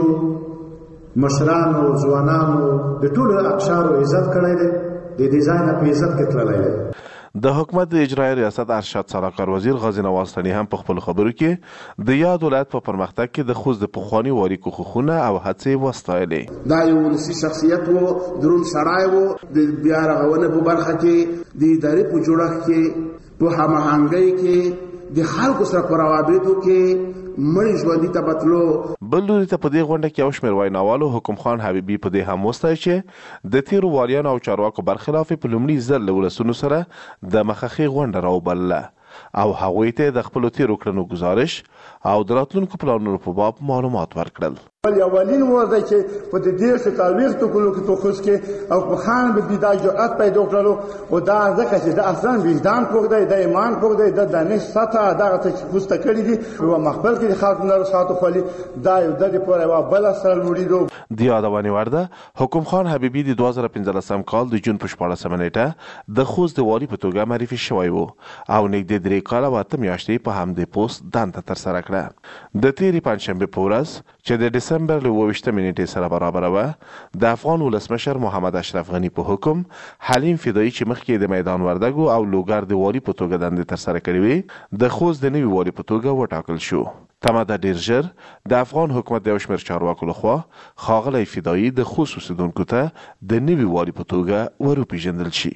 میشتو مشرانو ځوانانو د ټولو اقشارو عزت کړی دی، د ډیزاین په عزت کې تللی دی. د حکومت د اجرایي ریاست ارشد سلاکار وزیر غازي نواز تنی هم په خپلو خبرو کې د یاد ولایت په پرمختګ کې د خوست د پخواني والي کوښښونه او هڅې وستایلې. دا یو ولسي شخصیت و، دروند سړی و، د بیا رغونې په برخه کې د ادارې په جوړښت کې په هماهنګۍ کې د خلکو سره په روابطو کې مړی ژوندي ته بتلو. بل لوري ته په دې غونډه کې یو شمېر ویناوالو حکم خان حبیبي په دې هم وستایي چې د تیرو والیانو او چارواکو برخلاف په لومړي ځل له ولسونو سره د مخخې غونډه راوبلله او هغوی ته د خپلو تیرو کړنو ګزارش او د راتلونکو پلانونو په باب معلومات ورکړل. اولین ور دی چې په دې دیرشو څلوېښتو کلو کې توخص کې او په خان به دا جرأت پیدا کړلو او دا ځکه چې د اصلا وجدان پوښ دی د ایمان پوښ دی د دانش سطح دغه ته چې پوسته کړي دي او مخبل کې د خلکو نه ساتو خولي دا یو د دې پورې یوه بله سره لوړېدو. د یادونې وړ ده حکم خان حبیبي د دوه زره پنځلسم کال د جون په شپاړسمه نیټه د خوست د والي په توګه معرفي شوی و او نږدې درې کاله او اته میاشتې په همدې پوست دنده ترسره کړه. د تېرې پنجشنبې په ورځ چې د ډسمبر له اووه ویشتمې نیټې سره برابره وه د افغان ولسمشر محمد اشرف غني په حکم حلیم فدایي چې مخکې د میدان وردګو او لوګر د والي په توګه دندې ترسره کړې وې د خوست د نوي والي په توګه وټاکل شو. تمه ده ډېر ژر د افغان حکومت د یو شمېر چارواکو لخوا ښاغلی فدایي د خوست اوسېدونکو ته د نوي والي په توګه ور وپېژندل شي.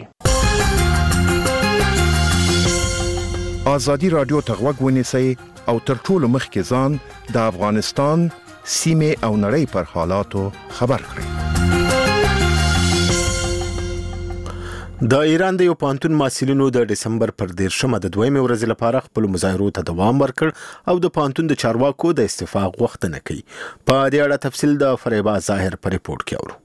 ازادي راډیو ته غوږ ونیسئ او تر ټولو مخکې ځان د افغانستان سیمې او نړۍ پر حالاتو خبر کړئ. د ایران د یو پوهنتون محصلینو د ډسمبر پر دیرشمه د دویمې ورځې لپاره خپل مظاهرو ته دوام ورکړ او د پوهنتون د چارواکو د استعفا غوښتنه کوي. په دې اړه تفصیل د فریبا ظاهر په ریپورت کې اورو.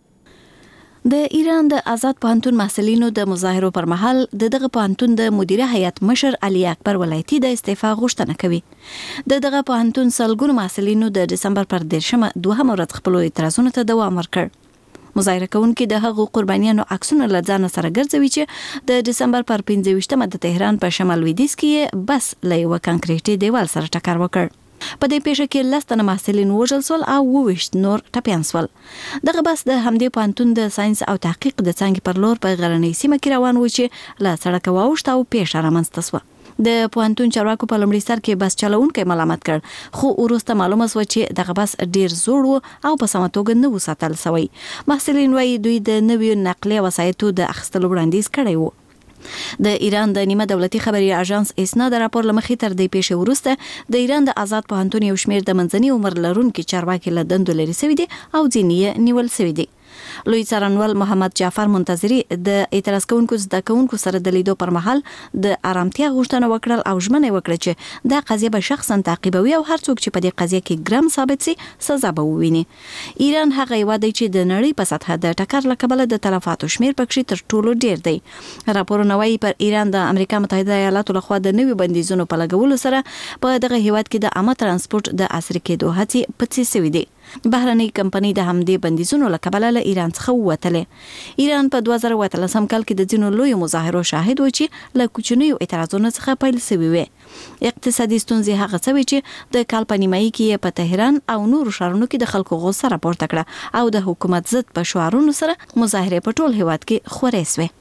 د ایران د آزاد پوهنتون محصلینو د مظاهرو پر مهال د دغه پوهنتون د مدیره هیئت مشر علي اکبر ولایتي د استعفا غوښتنه کوي. د دغه پوهنتون سلګونو محصلینو د ډسمبر پر دیرشمه دوهمه ورځ خپل اعتراضونو ته دوام ورکړ. مظاهره کوونکي د هغو قربانیانو عکسونه له ځانه سره ګرځوي چې د ډسمبر پر پنځه ویشتمه د تهران په شمال لویدیځ کې بس له یوه کانکریټي دیوال سره ټکر وکړ. په دې پیښه کې لس تنه محصلین وژل شول او اووه ویشت نور ټپیان شول. دغه بس د همدې پوهنتون د ساینس او تحقیق د څانګې پر لور په غرنۍ سیمه کې روان و چې له سړکه واوښت او پیښه رامنځته شوه. د پوهنتون چارواکو په لومړي سر کې بس چلوونکی ملامت کړ خو وروسته معلومه شوه چې دغه بس ډیر زوړ و او په سمه توګه نه و ساتل شوی. محصلین وایي دوی د نویو نقلیه وسایطو د اخیستلو وړاندیز کړی و. د ایران د نیمه دولتي خبري اژانس اسنا د راپور لمخې تر دې پیښې وروسته د ایران د آزاد پوهنتون یو شمېر د منځني عمر لرونکي چارواکي له دندو لرې شوي دي او ځینې یې نیول شوي دي. لوی څارنوال محمد جعفر منتظری د اعتراض کوونکو زده کوونکو سره د لیدو پر مهال د آرامتیا غوښتنه وکړل او ژمنه وکړه چې دا قضیه به شخصا تعقیبوي او هر څوک چې په دې قضیه کې ګرم ثابت سي سزا به وویني. ایران هغه هیواد دی چې د نړۍ په سطحه د ټکر له کبله د تلفاتو شمیر پکې تر ټولو ډیر دی. راپورونه وايي پر ایران د امریکا متحده ایالاتو لخوا د نوي بندیزونو په لګولو سره په دغه هیواد کې د عامه ترانسپورت د عصري کېدو هڅې پڅې شوې دي. بهرنۍ کمپنۍ د همدې بندیزونو له کبله له ایران څخه ووتلې. ایران په دوه زره اتلسم کال کې د ځینو لویو مظاهرو شاهد و چې له کوچنیو اعتراضونو څخه پیل شوي وې. اقتصادي ستونزې هغه څه وې چې د کال په نیمایي کې په تهران او نورو ښارونو کې د خلکو غوسه راپورته کړه او د حکومت ضد په شعارونو سره مظاهرې په ټول هیواد کې خورې شوې.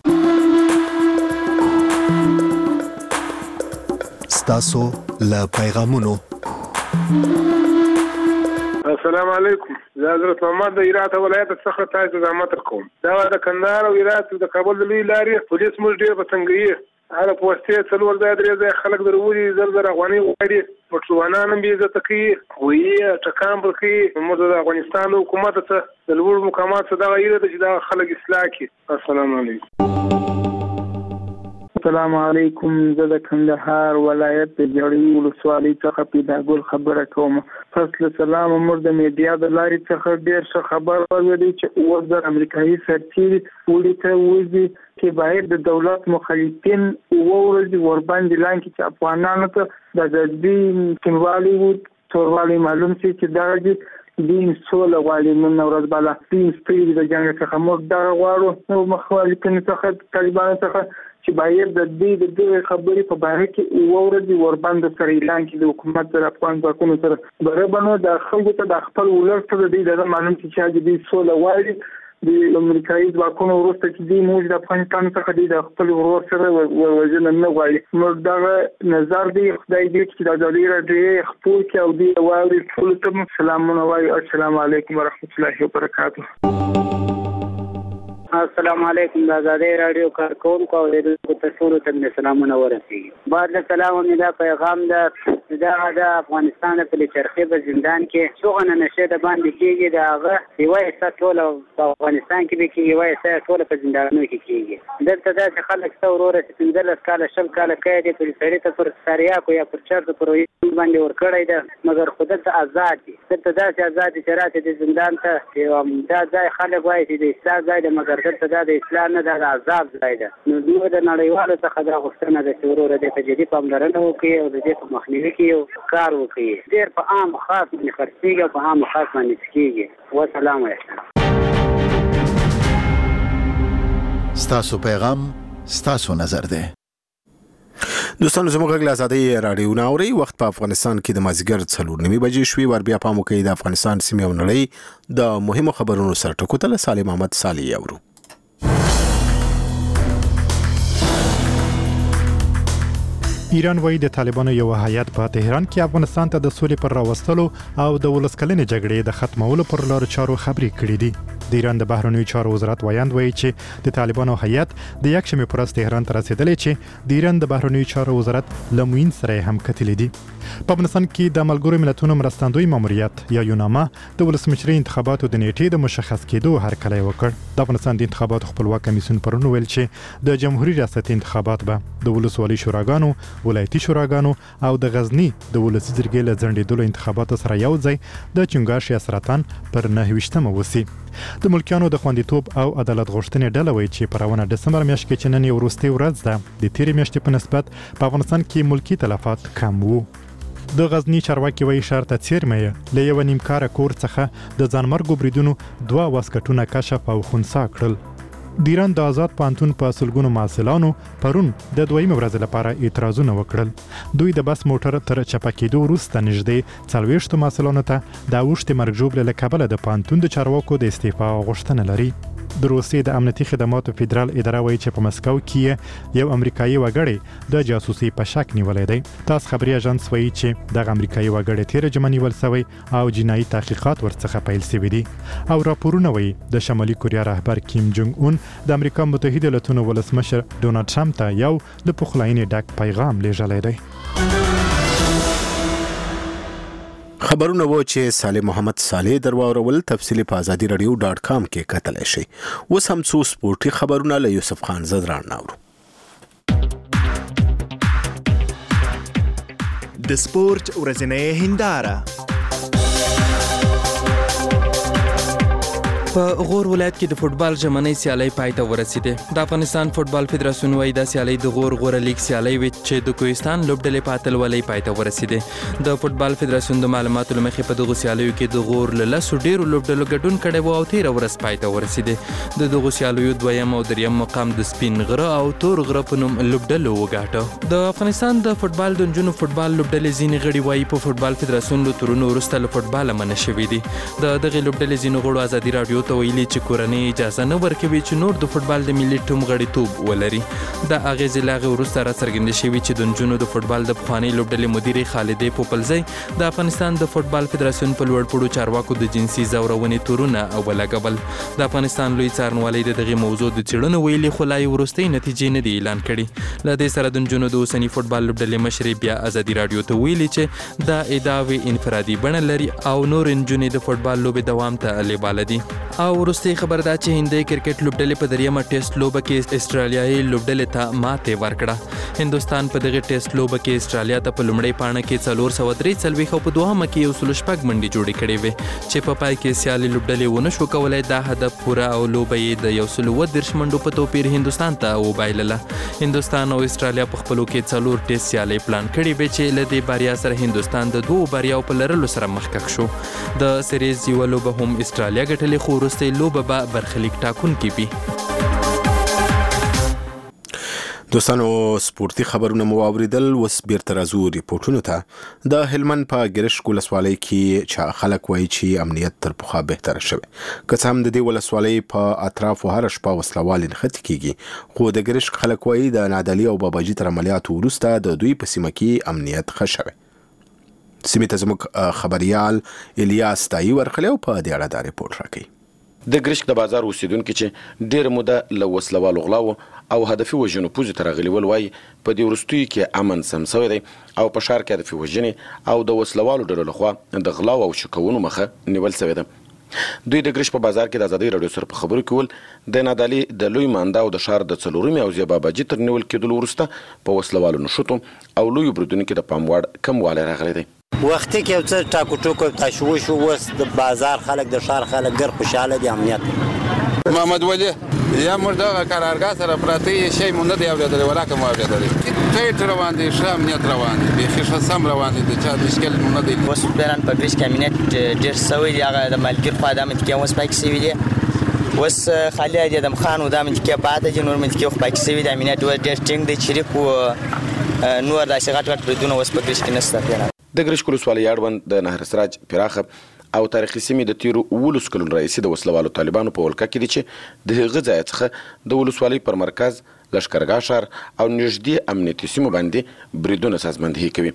ستاسو له پیغامونو. السلام علیکم. زه حضرت محمد د هرات ولایت څخه تاسو ته زحمت کوم. دا د کندهار او هرات د کابل د لوی لارې پولیس موږ ډېر په څنګه هغه پوسټې څلور ځای درې ځای خلک درولي زر زر افغاني غواړي پښتونان هم بې عزته کوي وایي ټکان به کوي. موږ د افغانستان حکومت ته د لوړ مقامات څخه دغه هیله ده چې دا خلک اصلاح کړي. السلام علیکم. السلام علیکم. زه د کندهار ولایت د جړی ولسوالۍ څخه پیداګل خبره کوم. فصل سلام موږ د میډیا د لارې څخه ډېر ښه خبر ورولې چې اوس د امریکایي سرتیري وړي ته وځي چې باید د دولت مخالفین وورځي ورباندې لاندې چې افغانانو ته د دې کینوالي وو توروالی معلوم شي چې دا دین سوله غواړي. نن ورځ بالا دین سپیډ د جنگ څخه موږ دا غواړو نو مخالفین څخه طالبان څخه چې باید د دې د دې خبرې په باره کې وورځي ورباندې سره اعلان کړي د حکومت سره افغان ځواکونو سره برابر د خلکو ته د خپل ولر ته د دې د معلوم چې د دې سوله غواړي د امریکایي ځواکونو وروسته چې دوی موږ د افغانستان څخه د خپل ورور سره وژنه نه غواړي. موږ دغه نظر دی خدای دې چې د ازادي راډیو خپور کې او دې واوري ټول ته سلامونه وایي. السلام علیکم ورحمت الله وبرکاته. السلام علیکم. د ازادي راډیو کارکونکو او د ټولو ته مې سلامونه ورسیږي. بعد له سلام مې دا پیغام ده چې دا د افغانستان په چرخي په زندان کې څوغه نشه د باندې کېږي دا هغه یو حصہ ټول په افغانستان کې به کېږي، یو حصہ ټول په زندانونو کې کېږي. دلته دا خلک څو وروره چې پنځلس کاله شل کاله کوي د سړی ته پر ساریا کو یا پر چرته پر باندې ورکړی ده، مګر خو دلته آزاد دي. دلته داسې آزاد دي چې راته د زندان ته دا ځای خلک وایي چې د اسلام ځای ده، مګر دلته دا د اسلام نه دا د عذاب ځای ده. نو موږ د نړیوالو څخه دا غوښتنه ده چې وروره دې ته جدي پاملرنه وکړي او د دې په مخنیوي کې یو کار وکړي. ډېر په عام خاص باندې خرڅېږي او په عام خاص باندې څکېږي. والسلام علیکم. ستاسو پیغام ستاسو نظر ده. دوستانو زموږ غږ له ازادۍ راډیو ناوري وخت په افغانستان کې د مازیګر څلور نیمې بجې شوې. ور بیا پام وکړئ د افغانستان سیمې او نړۍ د مهمو خبرونو سره ټکو ته له سالم احمد صالح اورو. ایران وایي د طالبانو یو هیئت په تهران کې افغانستان ته د سولې پر راوستلو او د ولسکلنې جګړې د ختمولو پر لارو چارو خبرې کړې دي. د ایران د بهرنیو چارو وزارت وایاند وایي چې د طالبانو هیئت د یکشنبې پر ورځ تهران ته رسیدلی چې د ایران د بهرنیو چارو وزارت له معین سره هم کتلي دي. په افغانستان کې د ملګرو ملتونو مرستندوی ماموریت یا یوناما د ولسمشرۍ انتخاباتو د نیټې د مشخص کېدو هرکلی وکړ. د افغانستان د انتخاباتو خپلواک کمیسیون پرون ویل چې د جمهوریت ریاستي انتخابات به د ولسوالۍ شوراګانو، ولایتي شوراګانو او د غزنی د ولسي جرګې له ځنډېدلو انتخاباتو سره یو ځای د چنګاښ یا سرطان پر نهه ویشتمه وسی. د ملکیانو د خوندیتوب او عدالت غوښتنې ډله وایي چې په روانه ډسمبر میاشت کې چې نن یې وروستۍ ورځ ده، د تېرې میاشتې په نسبت په افغانستان کې ملکي تلفات کم وو. د غزنی چارواکي وایي ښار ته څیرمه له یو نیمکاره کور څخه د ځانمرګو بریدونو دوه واسکټونه کشف او خنثی کړل. د ایران د آزاد پوهنتون په سلګونو محصلانو پرون د دویمې ورځې لپاره اعتراضونه وکړل. دوی د بس موټر تر چپه کېدو وروسته نږدې څلوېښتو محصلانو ته د اوښتې مرګ ژوبلې له کبله د پوهنتون د چارواکو د استعفا غوښتنه لري. د روسیې د امنیتي خدماتو فدرال اداره وایي چې په مسکو کې یو امریکایي وګړی د جاسوسي په شک نیولې دی. تاس خبري اژانس وایي چې دغه امریکایي وګړی تیر جمعه نیول شوی او جنایي تحقیقات ورڅخه پیل شوي دي. او راپورونه وایي د شمالي کوریا رهبر کیم جونګ اون د امریکا متحده ایالاتونو ولسمشر ډونالد ټرمپ ته یو د پخلاینې ډک پیغام لیږلی دی. خبرونه وو چې سالم محمد صالح درواورول. تفصیلی په ازادي رادیو ډاټ کام کې کتلی شئ. اوس هم څو سپورټي خبرونه له یوسف خان زدران ناورو. د سپورت ورځنۍ هنداره. په غور ولایت کې د فوتبال ژمنۍ سیالۍ پای ته ورسېدې. د افغانستان فوتبال فدراسیون وایي دا سیالۍ د غور غوره لیګ سیالۍ وي چې د کوهستان لوبډلې په اتلولۍ پای ته ورسېدې. د فوتبال فدراسیون د معلوماتو له مخې په دغو سیالیو کې د غور له لسو ډېرو لوبډلو ګډون کړی و او تېره ورځ پای ته ورسېدې. د دغو سیالیو دویم او دریم مقام د سپین غره او تور غره په نوم لوبډلو وګاټه. د افغانستان د فوتبال د نجونو فوتبال لوبډلې ځینې غړي وایي په فوتبال فدراسیون له تورونو وروسته له فوتباله منع شوي دي. د دغې لوبډلې ځینو غړو ازادي راډیو ته ویلي چې کورنۍ اجازه نه ورکوي چې نور د فوتبال د ملي ټیم غړیتوب ولري. دا اغېزې له هغې وروسته راڅرګندې شوي چې د نجونو د فوتبال د پخوانۍ لوبډلې مدیرې خالدې پوپلزۍ د افغانستان د فوتبال فدراسیون په لوړ پوړو چارواکو د جنسي ځورونې تورونه ولګول. د افغانستان لوی څارنوالۍ د دغې موضوع د څېړنو ویلي خو لا یې وروستۍ نتیجې نه دي اعلان کړي. له دې سره د نجونو د اوسني فوتبال لوبډلې مشرې بیا ازادي راډیو ته ویلي چې دا ادعاوې انفرادي بڼه لري او نور نجونې د فوتبال لوبې دوام ته لیواله دي. او وروستۍ خبر دا چې هندۍ کرکټ لوبډلې په دریمه ټیسټ لوبه کې استرالیایي لوبډلې ته ماتې ورکړه. هندوستان په دغه ټیسټ لوبه کې استرالیا ته په لومړۍ پاڼه کې څلور سوه درې څلوېښت او په دوهمه کې یو سل شپږ منډې جوړې کړې وې چې په پای کې سیالي لوبډلې ونه شو کولی دا هدف پوره او لوبه یې د یو سل اووه دېرش منډو په توپیر هندوستان ته وبایلله. هندوستان او استرالیا په خپلو کې څلور ټیسټ سیالۍ پلان کړې وې چې له دې بریا سره هندوستان د دوو بریاو په لرلو سره مخکښ شو. د سیریز یوه لوبه هم استرالیا ګټلې خو وروستۍ لوبه به برخلیک ټاکونکې وي. دوستانو سپورتي خبرونه مو واوریدل. اوس بیرته راځو ریپورټونو ته. د هلمند په ګرشک ولسوالۍ کې چې خلک وایي چې امنیت تر پخوا بهتره شوی. که څه هم د دې ولسوالۍ په اطرافو هره شپه وسلوالې نښتې کېږي، خو د ګرشک خلک وایي د نادعلي او باباجي تر عملیاتو وروسته د دوی په سیمه کې امنیت ښه شوی. سیمې ته زموږ خبریال الیاس تایي ورغلی او په دې اړه دا ریپورټ راکوي. د ګرشک د بازار اوسیدونکو چې ډېر موده له وسلوالو غلاو او هدفي وژنو پوزې ته راغلي ول وایي په دې وروستیو کې امن سم سوی دی او په ښار کې هدفي وژنې او د وسلوالو ډلو لخوا د غلاو او شکونو مخه نیول سوی ده. دوی د ګرشک په بازار کې د ازادۍ راډیو سره په خبرو کې ول د نادالي د لوی ماندا او د ښار د څلورمې او زیبا باجي تر نیول کېدلو وروسته په وسلوالو نښتو او لویو بریدونو کې د پام وړ کموالی راغلی دی. وختي کې یو څه ټاکو ټوکو تشویش اوس د بازار خلک د ښار خلک ډېر خوشحاله دي. امنیت محمد ولی یا موږ دغه قرارګاه سره پراته یې شی مونږ نه دی اورېدلی ولا که مو اورېدلی ټیټ روان دی ښه امنیت روان دی بیخي ښه سم روان دی د چا مشکل مونږ نه دی. اوس فعلا په ګرشک امنیت ډېر سوی دی. هغه د ملګر خوا دا منطقې اوس پاکې سوي دي. اوس خالي د ادم خان و دا منطقې پاته دي. نور منطقې خو پاکې سوي دي. امنیت اوس ډېر ټینګ دی. چریک و نور داسې غټ غټ بریدونه اوس په ګرشک کې نشته. فعلا د ګرشک ولسوالۍ اړوند د نهر سراج پراخه او تاریخي سیمې د تیرو اوولس کلونو راهیسې د وسلوالو طالبانو په ولکه کې دي چې د هغه ځایه څخه د ولسوالۍ پر مرکز لښکرګاه ښار او نږدې امنیتي سیمو باندې بریدونه سازماندهي کوي.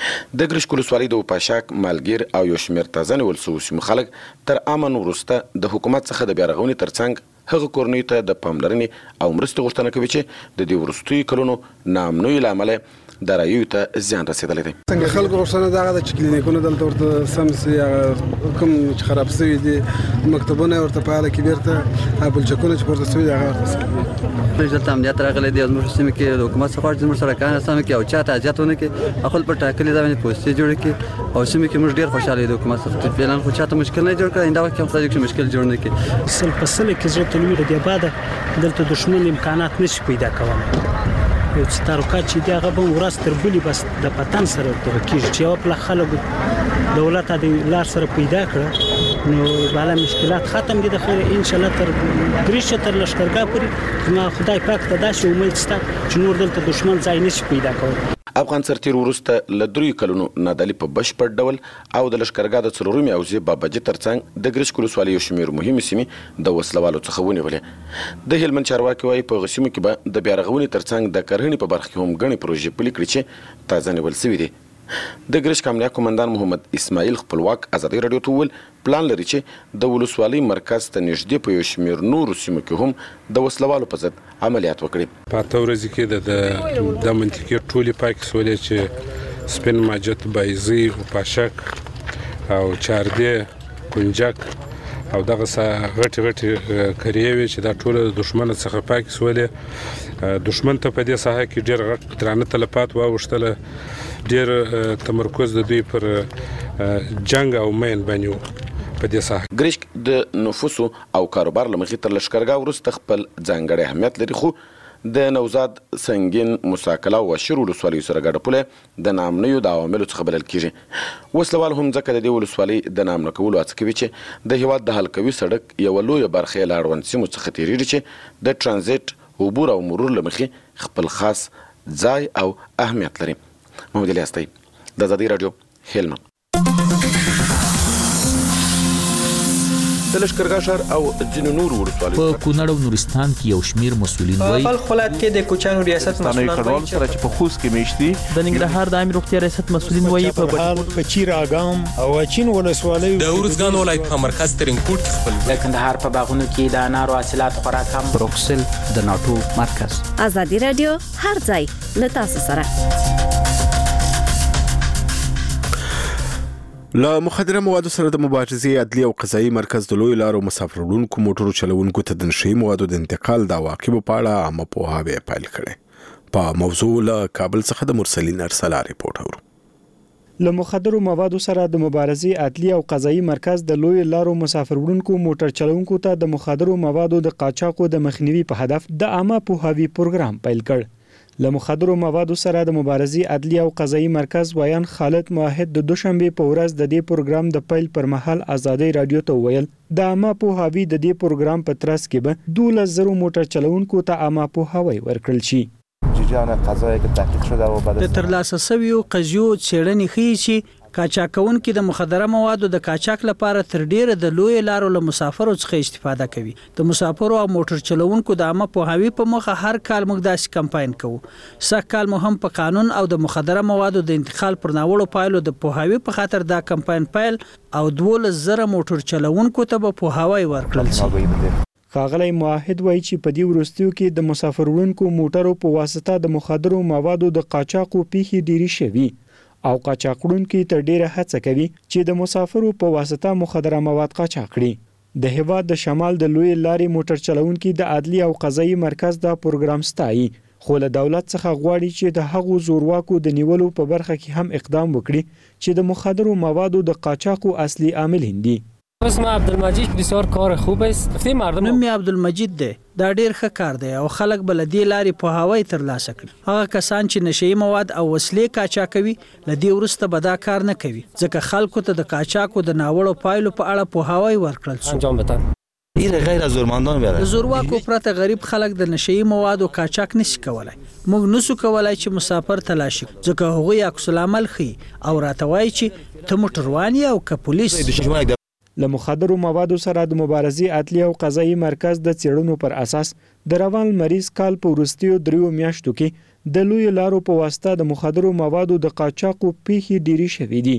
د ګرشک ولسوالۍ د پاشاک مالګیر او یو شمېر تازه نیول سوي سیمو خلک تر امن وروسته د حکومت څخه د بیا رغونې ترڅنګ هغه کورنیو ته د پاملرنې او مرستې غوښتنه کوي چې د دې وروستیو کلونو ناامنیو له امله داراییو ته زیان رسېدلی دی. څنګه خلکو غوښتنه دغه ده چې کلینیکونه دلته ورته سم سي، کوم چې خراب سوي دي مکتبونه ورته فعاله کړي، بیرته بلچکونه چې پورته سوي دي هغه ورته سي. دلته امنیت راغلی دی. زموږ سیمه کې د حکومت څخه زموږ سړکان سم کې او چاته اذیت ونه کړي، خپل په ټاکلي ځای باندې پوسټې جوړې کړي او سیمه کې موږ ډېر خوشاله یو د حکومت څخه. فعلا خو چاته مشکل نه جوړ کړی، دا وخت هم خدای دې مشکل جوړ نه کړي. سل په سل کې زه ته لوی دی بعد دلته دښمن امکانات نشي پیدا کولای. یو څه تاروکات چې دی هغه به ورځ تر بلې بس د پتن سره ورته کېږي چې یوه پله خلکو دولت د لار سره پیدا کړه نو بالا مشکلات ختم دي. د خیر انشاءالله تر ګرشک تر لښکرګاه پورې زما خدای پاک ته داسې امید شته چې نور دلته دښمن ځای نشي پیدا کولی. افغان سرتیر وروسته له دریو کلونو نادالي په بشپړ ډول او د لښکرګاه د څلورمې او زی بابجي ترڅنګ د ګرشک ولسوالۍ یو شمېر مهمې سیمې د وسلوالو څخه ونیولې. د هلمند چارواکي وایي په هغو سیمو کې به د بیا رغونې ترڅنګ د کرهڼې په برخه کې هم ګڼې پروژې پلي کړي چې تازه نیول سوي دي. د ګرشک امنیه قومندان محمد اسماعیل خپلواک ازادۍ راډیو ته وویل پلان لري چې د ولسوالۍ مرکز ته نږدې په یو شمېر نورو سیمو کې هم د وسلوالو په ضد عملیات وکړي. په اته ورځې کې د د منطقې ټولې پاکې سولې چې سپین ماجت، بایزي، پاشک او چاردې، کنجک او دغه غټې غټې کریې وې چې دا ټول د دښمن څخه پاکې سولې. دښمن ته په دې ساحه کې ډېر غټ درانه تلفات واوښتله. ډېر تمرکز د دوی پر جنګ او مین باندې و په دې ساحه. ګرشک د نفوسو او کاروبار له مخې تر لښکرګاه وروسته خپل ځانګړی اهمیت لري، خو د نوزاد، سنګین، موساکله او اشر ولسوالیو سره ګډه پوله د ناامنیو د عواملو څخه بلل کېږي. وسلوال هم ځکه د دې ولسوالۍ د ناامنه کولو هڅه کوي چې د هېواد د حلقوي سړک یوه لویه برخه یې له اړوند سیمو څخه تېرېږي چې د ټرانزیټ، عبور او مرور له مخې خپل خاص ځای او اهمیت لري. محمد علي هستی، د ازادۍ راډیو، هلمند. د لښکرګاه ښار او ځینو نورو ولسوالیو په کونړ او نورستان کې یو شمېر مسؤلین وایي په بلخ ولایت کې د کوچیانو ریاست مسؤلین وایي سره چې په خوست کې میشتي د ننګرهار د عامه روغتیا ریاست مسؤلین وایي په بهار په چیر اګام او اچین ولسوالیو د ورزګان ولایت په مرکز ترینکوټ خپل د کندهار په باغونو کې د انارو حاصلات خورا کم. بروکسل د ناټو مرکز. ازادي رادیو هر ځای له تاسو سره. له مخدره موادو سره د مبارزې عدلي او قضایي مرکز د لوی لارو مسافر وړونکو موټرو چلوونکو ته د نشهیي موادو د انتقال د عواقبو په اړه عامه پوهاوی پیل کړی. په موضوع له کابل څخه د مرسلین ارسلا ریپورت اورو. له مخدرو موادو سره د مبارزې عدلي او قضایي مرکز د لوی لارو مسافر وړونکو موټر چلوونکو ته د مخدرو موادو د قاچاقو د مخنیوي په هدف د عامه پوهاوی پروګرام پیل کړ. له مخدرو موادو سره د مبارزې عدلي او قضایي مرکز ویان خالد موحد د دوشنبه په ورځ د دې پروګرام د پیل پر مهال ازادۍ رادیو ته ویل د عامه پوهاوی د دې پروګرام په ترڅ کې به دولس زره موټر چلوونکو ته عامه پوهاوی ورکړل شي. جریان قضایی که تحقیق شده و بعد د ترلاسه شویو قضیو څېړنې ښیي چې قاچاقونکي د مخدره موادو د قاچاق لپاره تر ډیره د لوی لارو له مسافرو څخه استفاده کوي. د مسافرو او موټر چلوونکو د عامه پوهاوي په مخه هر کال موږ داسې کمپاین کوو. سږ کال مو هم په قانون او د مخدره موادو د انتقال پر ناوړو پایلو د پوهاوي په خاطر دا کمپاین پیل او دولس زره موټر چلوونکو ته به پوهاوی ورکړل شي. ښاغلی موحد وایي چې په دې وروستیو کې د مسافر وړونکو موټرو په واسطه د مخدرو موادو د قاچاقو پیښې ډېرې شوي او قاچاق وړونکي تر ډیره هڅه کوي چې د مسافرو په واسطه مخدره مواد قاچاق کړي. د هیواد د شمال د لوی لارې موټر چلوونکي د عدلی او قضایي مرکز دا پروګرام ستایي، خو له دولت څخه غواړي چې د هغو زورواکو د نیولو په برخه کې هم اقدام وکړي چې د مخدرو موادو د قاچاقو اصلي عامل هندي. اسم عبدالمجید بسیار کار خوب است. مردم نوم عبدالمجید دی. دا ډیر ښه کار دی او خلک بل دی لاري پوهاوی ترلاسه کړي. هغه کسان چې نشئی مواد او وسلې قاچاقوي لدی ورسته به دا کار نه کوي ځکه خلکو ته د قاچاقو د ناوړو پایلو په اړه پوهاوی ورکړل شو. انجام بدن این غیر از زورمندان بیاره. د زورواکو پرته غریب خلک د نشئی موادو قاچاق نشي کولای. موږ نسو کولای چې مسافر تلاشي ځکه هغوی عکس العمل خي او راتوي چې ته موټروان او که پولیس. له مخدرو موادو سره د مبارزې عدلی او قضایي مرکز د څېړنو پر اساس د روان مریض کال په وروستیو دریو میاشتو کې د لوی لارو په واسطه د مخدرو موادو د قاچاقو پیښې ډېرې شوې دي.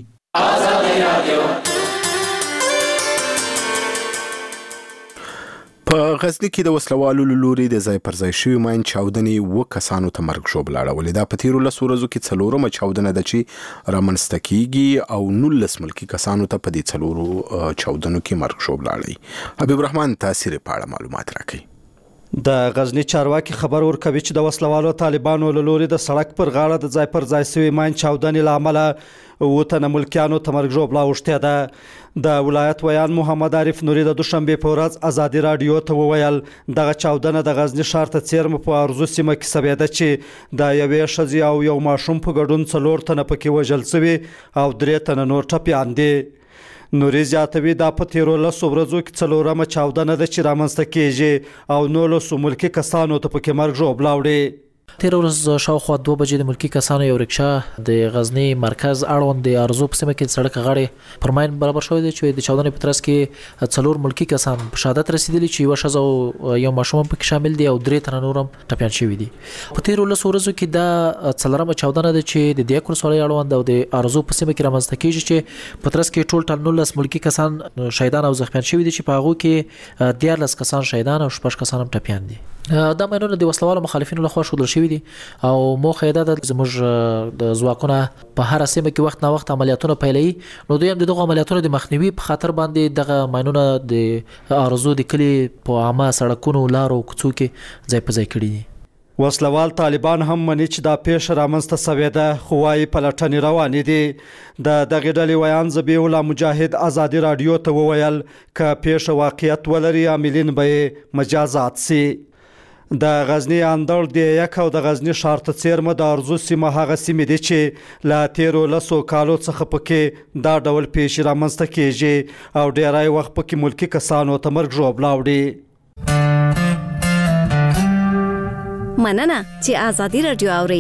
په غزنی کې د وسلوالو لوري د ځای پر ځای شوی ماین چاودنې و کسانو ته مرګ ژوبل اړولې. دا په تیرو لسو ورځو کې څلورمه چاودنه ده چې رامنځته کیږي او نولس ملکي کسانو ته په دې څلورو چاودنو کې مرګ ژوبل اړوي. حبیب الرحمن تاثیر په اړه معلومات راکړي. د غزنی چارواکي خبر ورکوي چې د وسلوالو طالبانو له لوري د سړک پر غاړه د ځای پر ځای شوی ماین چاودنې له امله اووه تنه ملکیانو ته مرګ ژوبله اوښتې ده. د ولایت ویان محمد عارف نوري د دوشنبې په ورځ ازادي راډیو ته وویل دغه چاودنه د غزنی ښار ته څیرمه په ارزو سیمه کې سوېده چې د یوې ښځې او یو ماشوم په ګډون څلور تنه پکې وژل شوي او درې تنه نور ټپیان دي. نوري زیاتوي دا په تیرو لسو ورځو کې څلورمه چاودنه ده چې رامنځته کیږي او نولسو ملکي کسانو ته پکې مرګ ژوبله وړي. تیر ورځ شاوخوا دوه بجې د ملکی کسانو یو رکشا د غزنی مرکز اړوند د ارزو په سیمه کې سړک غاړې پر ماین برابر شوی دی چې د چاودنې په ترڅ کې څلور ملکی کسان په شهادت رسیدلي چې یوه ښځه او یو ماشوم پکې شامل دي او درې تنه نور هم ټپیان شوي دي. په تیرو لسو ورځو کې دا څلورمه چاودنه ده چې د دیګ ولسوالۍ اړوند او د ارزو په سیمه کې رامنځته کیږي چې په ترڅ کې ټول ټال نولس ملکی کسان شهیدان او زخمیان شوي دي چې په هغو کې دیارلس کسان شهیدان او شپږ کسان هم ټپیان دي. دا ماینونه د وسلوالو مخالفینو لخوا ښودل شوي دي او موخه یې دا ده زموږ د ځواکونه په هر سیمه کې وخت نه وخت عملیاتونه پیلوي. نو دوی هم د دغو عملیاتونو د مخنیوي په خاطر باندې دغه ماینونه د ارزو د کلي په عامه سړکونو لارو کوڅو کې ځای په ځای کړي دي. وسلوال طالبان هم مني چې دا پیښه رامنځته سوې ده خو وايي پلټنې روانې دي. د دغې ډلې ویان ذبیح الله مجاهد ازادي راډیو ته وویل که پیښه واقعیت ولري عاملین به یې مجازات سي. د غزنی اندړ د یک او د غزنی ښار ته څیرمه د ارزو سیمه هغه سیمې دي چې له تیرو لسو کالو څخه پکې دا ډول پیښې رامنځته کیږي او ډیری وخت پکې ملکي کسانو ته مرګ ژوبله وړي. مننه چې ازادي راډیو اورئ.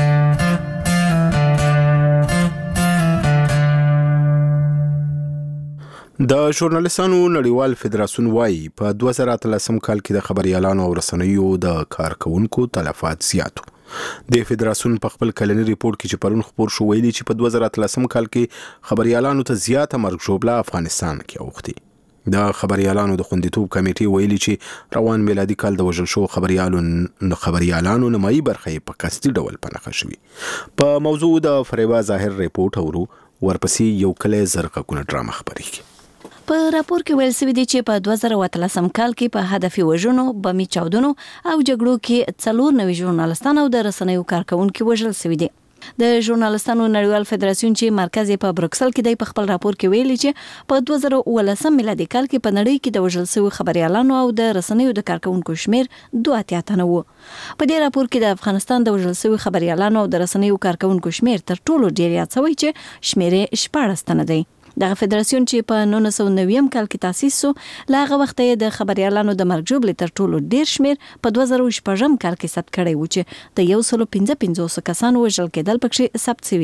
د ژورنالیستانو نړیوال فدراسیون وايي په دوه زره اتلسم کال کې د خبريالانو او رسنیو د کارکونکو تلفات زیاتو. د فدراسیون په خپل کلنی ریپورت کې چې پرون خبر شو ویلي چې په دوه زره اتلسم کال کې خبريالانو ته زیاته مرګ ژوبله افغانستان کې اوښتي. د خبريالانو د خوندیتوب کمیټې ویلي چې روان میلادي کال د وژل شو خبريالانو خبريالانو نمایي برخه په قصدي ډول پنهخه شوي. په موضوع د فریبا ظاهر ریپورت اورو ورپسې یو کلی زرغونه ډرامه خبرېږي. په راپور کې ویل شوی دی چې په دوه زره اتلسم کال کې په هدفي وژنو، بمي چاودنو او جګړو کې څلور نوي ژورنالستان او د رسنیو کارکونکو وژل شوي دي. د ژورنالستانو نړیوال فدراسیون چې مرکز په بروکسل کې دی په خپل راپور کې ویلي چې په دوه زره اوولسم میلادي کال کې په نړۍ کې د وژل شوي خبريالانو او د رسنیو د کارکونکو شمیر دوه اتیا تنه و. په دې راپور کې د افغانستان د وژل شوي خبريالانو او د رسنیو کارکونکو شمیر تر ټولو ډیر یاد شوی چې شمیر یې شپاړس تنه دی. دغه فدراسیون چې په نولس سوه نوي کال کې تاسیس شو له هغه وخته یې د خبريالانو د مرګ ژوبلې تر ټولو ډیر شمیر په دوه زره شپږم کال کې ثبت کړی و چې د یو سل پنځه پنځوس کسانو وژل کېدل پکې ثبت شوي دي.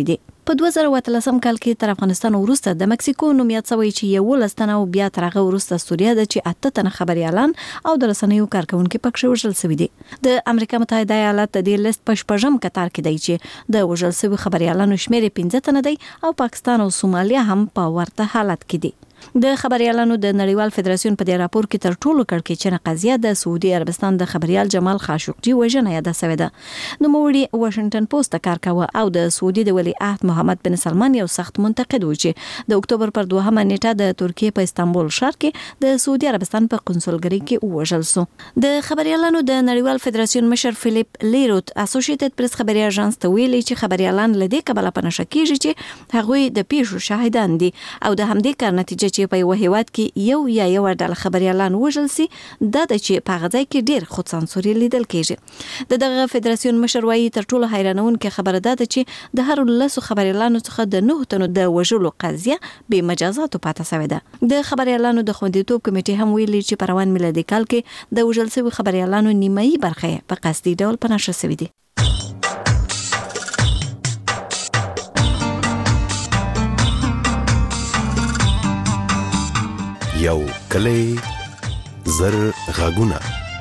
په دوه زره اتلسم کال کې تر افغانستان وروسته د مکسیکو نوم یاد شوی چې یولس تنه او بیا تر هغه وروسته سوریه ده چې اته تنه خبريالان او د رسنیو کارکونکو پکښ وژل شوي دي. د امریکا متحده ایالات د دې لیست په شپږم کتار کې دی چې د وژل شوي خبريالانو شمیر پنځه تنه دی او پاکستان او سومالیا هم په ورته حالت کې دي. د خبريالانو د نړیوال فدراسیون په دې راپور کې تر ټولو کړکېچنه قضیه د سعودي عربستان د خبريال جمال خاشقجي وژنه یاده شوې ده. نو موړي واشنگټن پوسټ کار کاوه او د سعودي د ولیعهد محمد بن سلمان یو سخت منتقد و چې د اکتوبر پر دوهمه نیټه د ترکیه په استانبول ښار کې د سعودي عربستان په قنصلګرۍ کې وژل شو. د خبريالانو د نړیوال فدراسیون مشر فلیپ لیروت اسوسییټډ پریس خبري اژانس ته ویلي چې خبريالان لدې کبله په نشه کېږي چې هغوی د پیښو شاهدان دي او د همدې کار نتیجه چې په یو هیواد کې یو یا یو ډول خبريالان وژل سي دا د چې په غځای کې ډیر خود سانسوري لیدل کېږي. د دغه فدراسیون مشر وايي تر ټولو حیرانونکې خبره ده چې د هر لسو خبريالانو څخه د نه تنو د وژلو قضیه به مجازاتو پاتې شوې ده. د خبريالانو د خوندیتوب کمیټې هم ویلي چې په روان میلادي کال کې د وژل شوي خبريالانو نیمایي برخه په قصدي ډول په نشه شوې دي. یو کلی زر غاګونه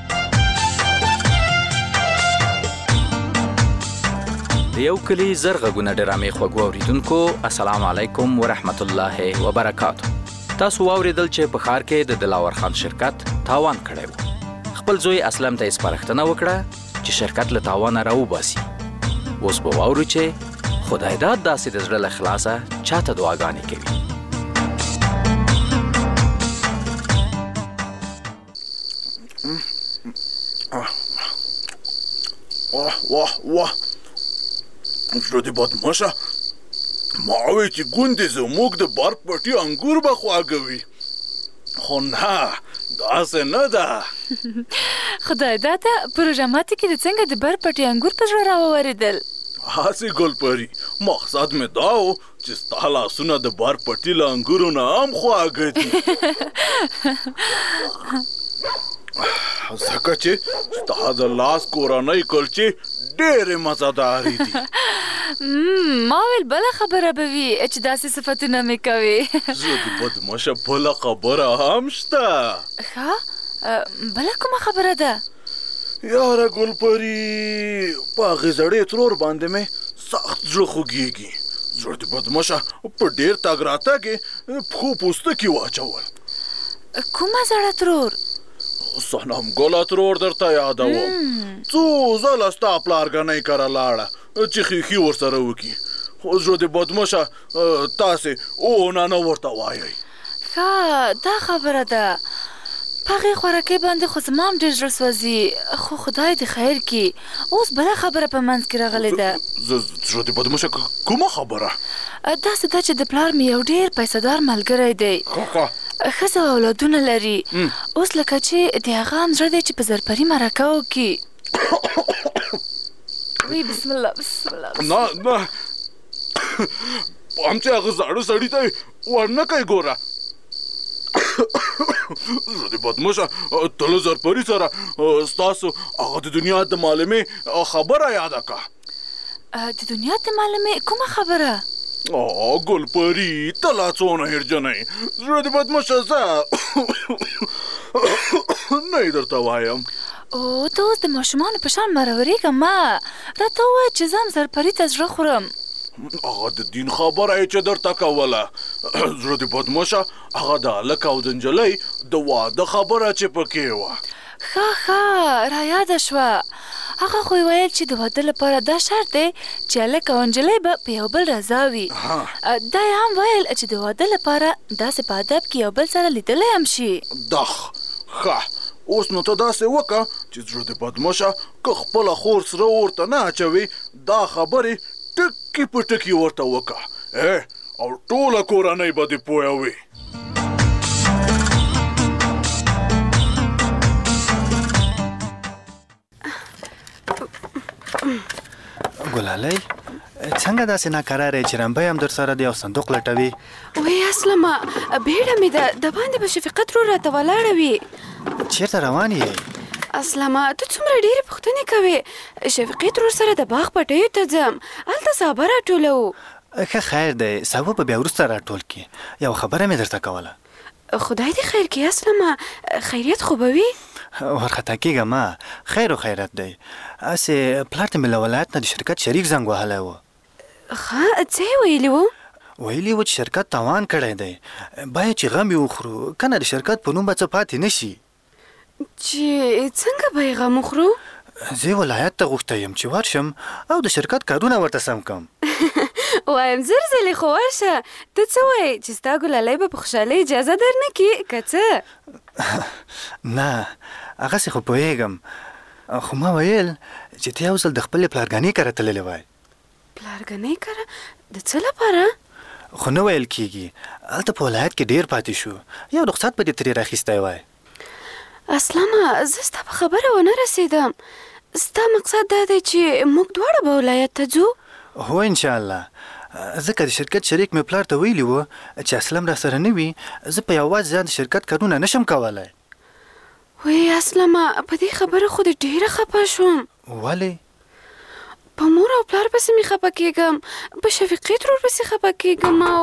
د یو کلی زر غاګونه ډرامې خوږو اوریدونکو السلام علیکم ورحمت الله وبرکاتو. تاسو واوریدل چې په ښار کې د دلاور خان شرکت تاوان کړی و. خپل زوی اسلم ته سپارښتنه وکړه چې شرکت له تاوانه راوباسي. اوس به واورو چې خدای داد داسې د زړه له خلاصه چاته دعاګانې کوي. واه واه واه زړه دې بدماشه ما وی چې ګوندې زموږ د برق پټي انګور به خواږه وي خو نه داسې نه ده. خدای داده پروژه ماتې کې د څنګه د برق پټي انګور په زړه راوورېدل. هسې ګلپري مقصد مې دا و چې ستا لاسونه د برق پټي له انګورو نه هم خواږه دي ځکه چې ستا د لاس کورنۍ کلچې ډېرې مزهدارې دي. ما ویل بله خبره به وي چې داسې صفتونه مې کوې. زه د بدماشه بله خبره هم شته. ښه بله کومه خبره ده؟ یاره ګلپري په هغې زړې ترور باندې مې سخت زړه خوږېږي. زړه د بدماشه په ډېر تګ راتګ یې پښو پوستکي واچول. کومه زړه ترور؟ صنم ګله ترور درته یادوم. څو ځله ستا پلارګنۍ کره لاړه چې خیخي ورسره وکړي خو زړه د بدماشه تاسې اونه نه ورته وایئ. ښه دا خبره ده. په هغې خوراکۍ باندې خو زما هم ډېر زړه سوځي خو خدای دې خیر کړي. اوس بله خبره په منځ کې راغلې ده. زړه د بدماشه کومه خبره؟ داسې ده چې د پلار مې یو ډېر پیسهدار ملګری دی. ښځه او اولادونه لري. اوس لکه چې د هغه هم زړه دی چې په زرپري مرکه وکړي. وی بسم الله بسم الله نه نه پام چې هغه زاړه سړي ته ورنه کوي ګوره. زه د بدماشه ته له زرپري سره ستاسو هغه د دنیا د معلمې خبره یاده کړه. د دنیا د معلمې کومه خبره؟ آه ګلپري ته لا څونه هېرجنۍ. زړه د بدماشه زه نه یې درته وایم. او ته اوس د ماشومانو په شان مرورېږه مه. راته ووایه چې زه هم زرپري ته زړه خورم. هغه د دین خبره یې چې درته کوله. زړه د بدماشه هغه د هلک او د نجلۍ د واده خبره چې پکې وه. ښه ښه رایاده شوه. هغه خو یې ویل چې د واده لپاره دا شرط دی چې هلک او نجلۍ به په یو بل رضا وي. دا یې هم ویل چې د واده لپاره داسې په ادب کې یو بل سره لیدلی هم شي. دخ ښه اوس نو ته داسې وکړه چې زړه د بدماشه که خپله خور سره ورته نه اچوي دا خبرې ټکي په ټکي ورته وکړه او ټوله کورنۍ به دې پوه وي. ګلالۍ څنګه داسې ناکراره چې رمبی هم در سره دی او صندوق لټوي؟ وی اسلمه بیړه مې ده د باندې به شفیقه ترور راته ولاړه وي. چیرته روان یې؟ اسلمه ته څومره ډېرې پوښتنې کوې. شفیقې ترور سره د باغ پټیو ته ځم هلته سابه راټولوو. ښه خیر دی سبا به بیا وروسته راټول کړي یو خبره مې درته کوله خدای دې خیر کړي اسلمه خیریت خو به وي ورخطا کېږه ما خیر و خیرت دی هسې پلار ته مې له ولایت نه د شرکت شریک زنګ وهلی و ښه څه یې ویلي وو ویلي و چې شرکت تاوان کړی دی باید چې غم یې وخورو که نه د شرکت په نوم به څه پاتې نه شي چې څنګه به یې غم وخورو زه ولایت ته غوښتی یم چې ورشم او د شرکت کارونه ورته سم کړم وایم زر ځلې خو ورشه ته څه وایې چې ستا ګلالی به په خوشحالۍ اجازه در نه کړي که څه نه هغسې خو پوهېږم خو ما ویل چې ته یو ځل د خپلې پلارګانې کره تللی وای پلارګانۍ کره د څه لپاره خو نه ویل کېږي هلته په ولایت کې ډېر پاتې شو یو رخصت به دې ترې راخیستی وای اسلامه زه ستا په خبره ونه رسېدم ستا مقصد دا دی چې موږ دواړه به ولایت ته ځو هو انشاءالله ځکه د شرکت شریک مې پلار ته ویلي وو چې اسلم را سره نه وي زه په یوازې ځان د شرکت کارونه نشم کولی وی اسلمه په دې خبره خو دې ډېره خفه شوم ولې په مور او پلار پسې مې خفه کېږم په شفیقې ترور پسې خفه کېږم او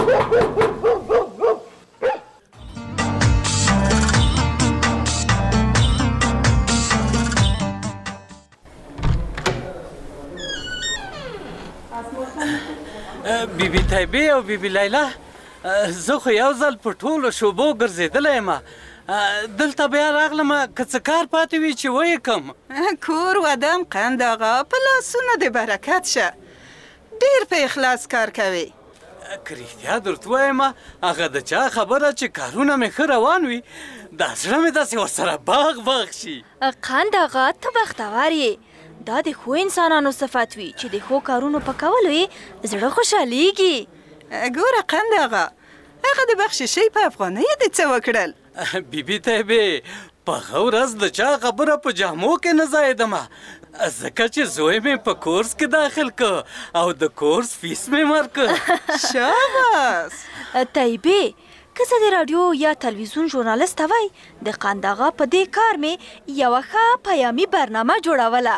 بیبي طیبې او بیبي لیلا زه خو یو ځل په ټولو شوبو ګرځېدلی یم دلته بیا راغلم که څه کار پاتې وي چې ویې کم کور ودان قند آقا په لاسونه د برکت شه ډېر په اخلاص کار کوي که رښتیا درته ووایم هغه د چا خبره چې کارونه مې ښه روان وي دا زړه مې داسې ورسره باغ باغ شي قند آقا ته بختور یې دا د ښو انسانانو صفت وي چې د ښو کارونو په کولو یې زړه خوشحالیږي ګوره قند آقا هغه د بخششۍ په افغانیو دې څه وکړل بیبي طیبې په هغه ورځ د چا خبره په جامو کې نه ځایېدمه ځکه چې زوی مې په کورس کې داخل که او د کورس فیس مې ورکه شاباس طیبې که څه د راډیو یا تلویزیون ژورنالسته وای د قند آقا په دې کار مې یوه ښه پیامي برنامه جوړوله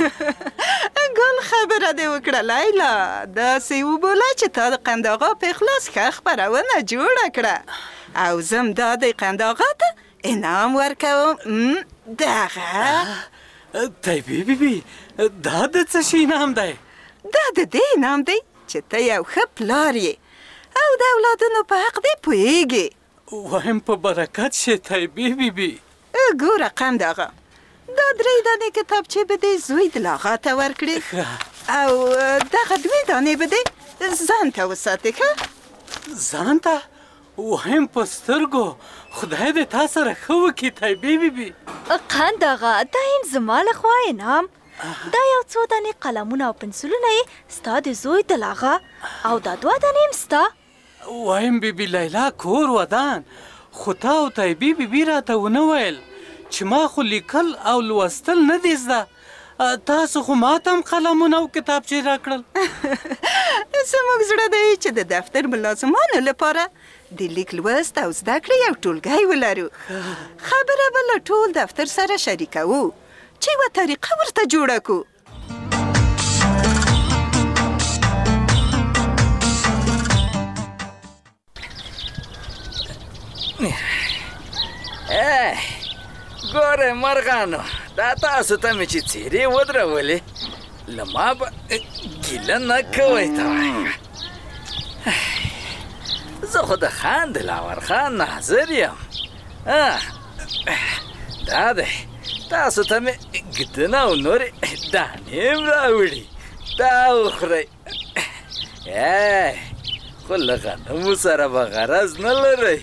ګل خبره دې وکړه لیلا داسې وبوله چې تا د قند آقا په اخلاص ښه خپرونه جوړه کړه او زم دا د قند آقا ته انعام ورکوم دغه طیبې بیبي دا د څه شي انعام دی دا د دې انعام دی چې ته یو ښه پلار یې او د اولادونو په حق دې پوهېږي وایم په برکت شي طیبې بیبي ګوره قند آقا دا درې دانې کتابچې به دې زوی د لاغا ته ورکړي او دغه دوې دانې به دې ځان ته وساتې ښه ځان ته وایم په سترګو خدای دې تا سره ښه وکړي طیبې بیبي قند آقا دا هم زما له خوا انعام دا یو څو دانې قلمونه او پنسلونه یې ستا د زوی د لاغا او دا دوه دانې هم ستا وایم بیبي لیلا کور ودان خو تا او طیبې بیبي راته ونه ویل چې ما خو لیکل او لوستل نه دي زده تاسو خو ماته هم قلمونه او کتابچې راکړل زموږ زړه دی چې د دفتر ملازمانو لپاره د لیک لوست او زده کړې یو ټولګی ولرو خبره به له ټول دفتر سره شریکوو چې یوه طریقه ورته جوړه کړو ګورئ مرغانو دا تاسو ته مې چې څېرې ودرولې له ما به ګیله نه کوئ ته وایه زه خو د خان دلاور خان ناظر یم دا دی تاسو ته مې ګدنه او نورې دانې هم راوړي دا وخورئ خو له غنمو سره به غرض نه لرئ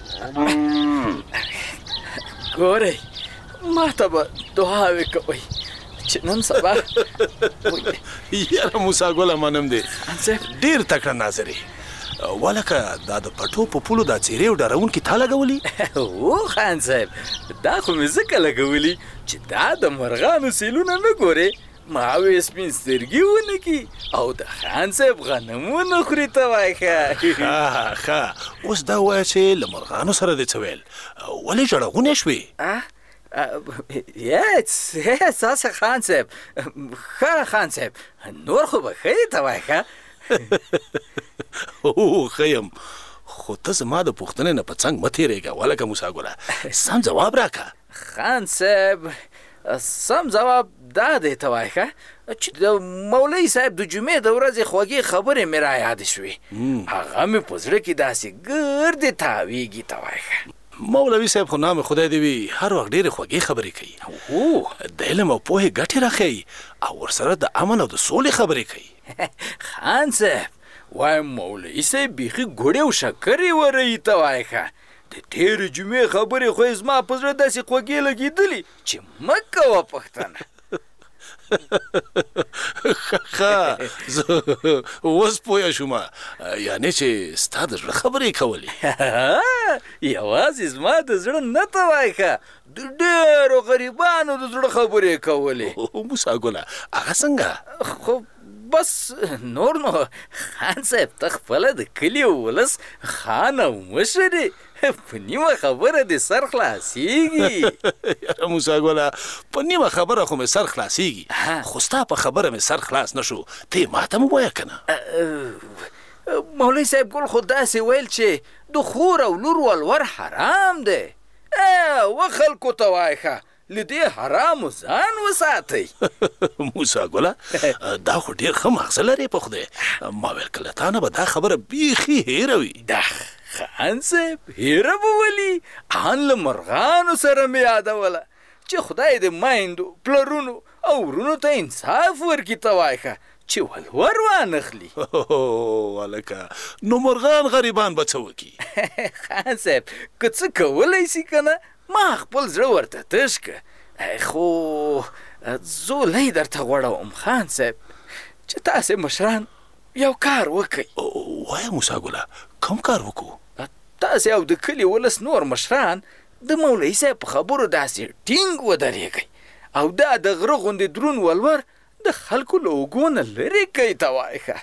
ګورئ ما ته به دعاوې کوئ چې نن سبا یاره موسی ګله منم دی ډېر تکړه ناظرې ولکه دا د پټو په پولو دا څېرې او ډارونکي تا لګولي او خان صاحب دا خو مې ځکه لګولي چې دا د مرغانو سیلونه نه ګورې ما وې سپین سترګي ونه کي او د خان صاحب غنمونه خوري ته وای ښه ښه اوس دا ووایه چې له مرغانو سره دې څه ویل ولې ژړغونې شوې هېڅ هېڅ هسې خان صاحب ښه خان صاحب نور خو به ښه یې ته وای ښه او خیم خو ته زما د پوښتنې نه په څنګ مه تېرېږه ولکه موسی ګله سم جواب راکړه. خان صاحب سم جواب دا دی ته وایې ښه چې د مولوي صاحب د جمعې د ورځې خوږې خبرې مې را یادې شوې هغه مې په زړه کې داسې ګردې تاویږي ته وایې ښه. مولوي صاحب خو نام خدای دې وي هر وخت ډېرې خوږې خبرې کوي د علم او پوهې ګټې راښیي او ورسره د امن او د سولې خبرې کوي. خان صاحب وایم مولوي صاحب بیخي ګوړې او شکرې ورهي ته وایې ښه د تېرې جمعې خبرې خو یې زما په زړه داسې خوږې لګېدلې چې مه کوه پښتنه. ښه زه اوس پوه شوم یعنې چې ستا د زړه خبرې کولې. یوازې زما د زړه نه ته وایې ښه د ډېرو غریبانو د زړه خبرې کولې. موسی ګله هغه څنګه؟ خو بس نور نو خان صاحب ته خپله د کلي ولس خان او مشر یې په نیمه خبره دې سر خلاصېږي. یاره موسی ګله په نیمه خبره خو مې سر خلاصېږي خو ستا په خبره مې سر خلاص نه شو ته یې ما ته مو وایه که نه. مولوي صاحب ګل خو داسې ویل چې د خور او لور ولور حرام دی. و خلکو ته وایه ښه له دې حرامو ځان وساتئ. موسی ګله دا خو ډېر ښه مغزه لرې په خدای ما ویل که له تا نه به دا خبره بیخي هېره وي. دا خان صاحب هېره به ولي ان له مرغانو سره مې یادوله چې خدای دې میندو پلرونو او ورونو ته انصاف ورکړي ته وایه ښه چې ولور وانخلي. هلکه نو مرغان غریبان به څه وکړي؟ خان صاحب که څه کولی سي که نه ما خپل زړه ورته تش که خو زولی درته غوړوم خان صاحب چې تاسې مشران یو کار وکئ. وایه موسی ګله کوم کار وکړو؟ تاسې او د کلي ولس نور مشران د مولوي صاحب په خبرو داسې ټینګ ودرېږئ او دا د غره غوندې دروند ولور د خلکو له اوږو نه لرې کوئ ته وایې ښه.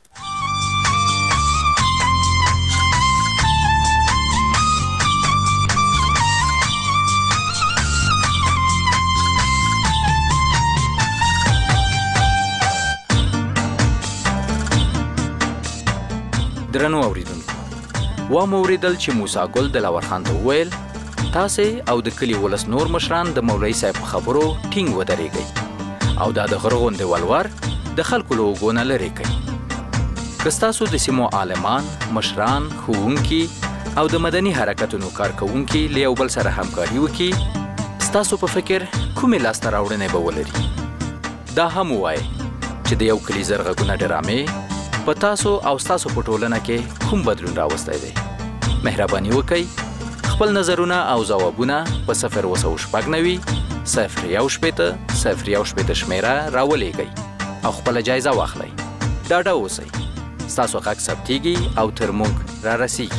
درنو اوریدونکو وا مو اوریدل چې موسی ګل دلاور خان ته وویل تاسې او د کلي ولس نور مشران د مولوي صاحب په خبرو ټینګ ودرېږئ او دا د غره غوندې ولور د خلکو له اوږو نه لرې کوئ. که ستاسو د سیمو عالمان مشران ښوونکي او د مدني حرکتونو کارکوونکي له یو بل سره همکاري وکړي ستاسو په فکر کومې لاسته راوړنې به ولري. دا هم ووایئ چې د یو کلي زر غږونه ډرامې په تاسو او ستاسو په ټولنه کې کوم بدلون راوستی دی. مهرباني وکئ خپل نظرونه او ځوابونه په صفر اووه سوه شپږ نوي صفر یو شپېته صفر یو شپېته شمېره راولېږئ او خپله جایزه واخلئ. ډاډه اوسئ ستاسو غږ ثبتېږي او تر موږ رارسېږي.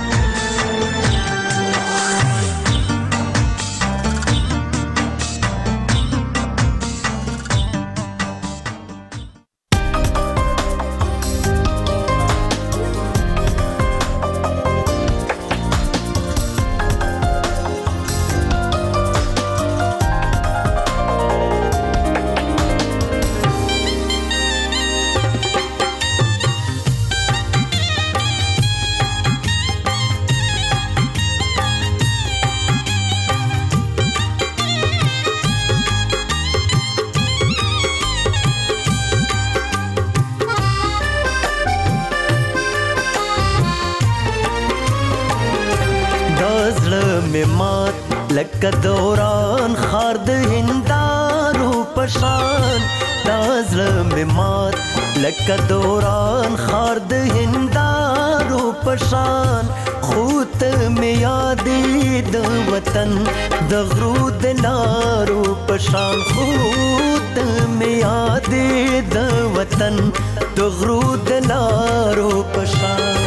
لکه دوران خار د هندارو پشان دا زړه مې مات لکه دوران خار د هندارو پشان خو ته مې یادې د وطن د غرو د لارو پشان خو ته مې یادې د وطن د غرو د لارو پشان.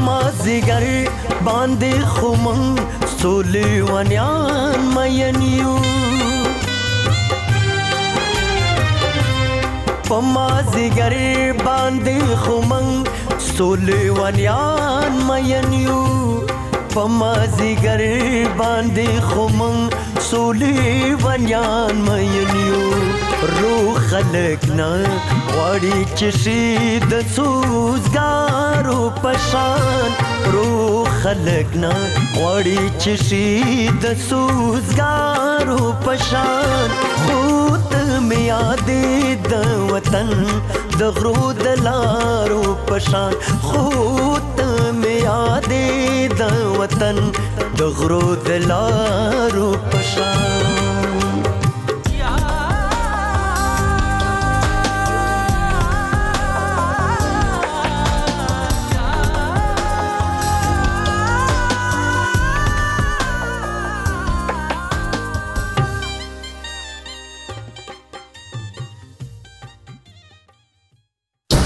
مازیګر باندې خمن سولې ونیان مینیو په مازیګر باندې خمن سولې ونیان مینیو په مازیګر باندې خمن سولې ونیان مینیو روح خلق نه غواړي چې شي د سوزګارو پشان روح خلق نه غواړي چې شي د سوزګارو پشان خو ته مې یادې د وطن د غرو د لارو پشان خو ته مې یادې د وطن د غرو د لارو پشان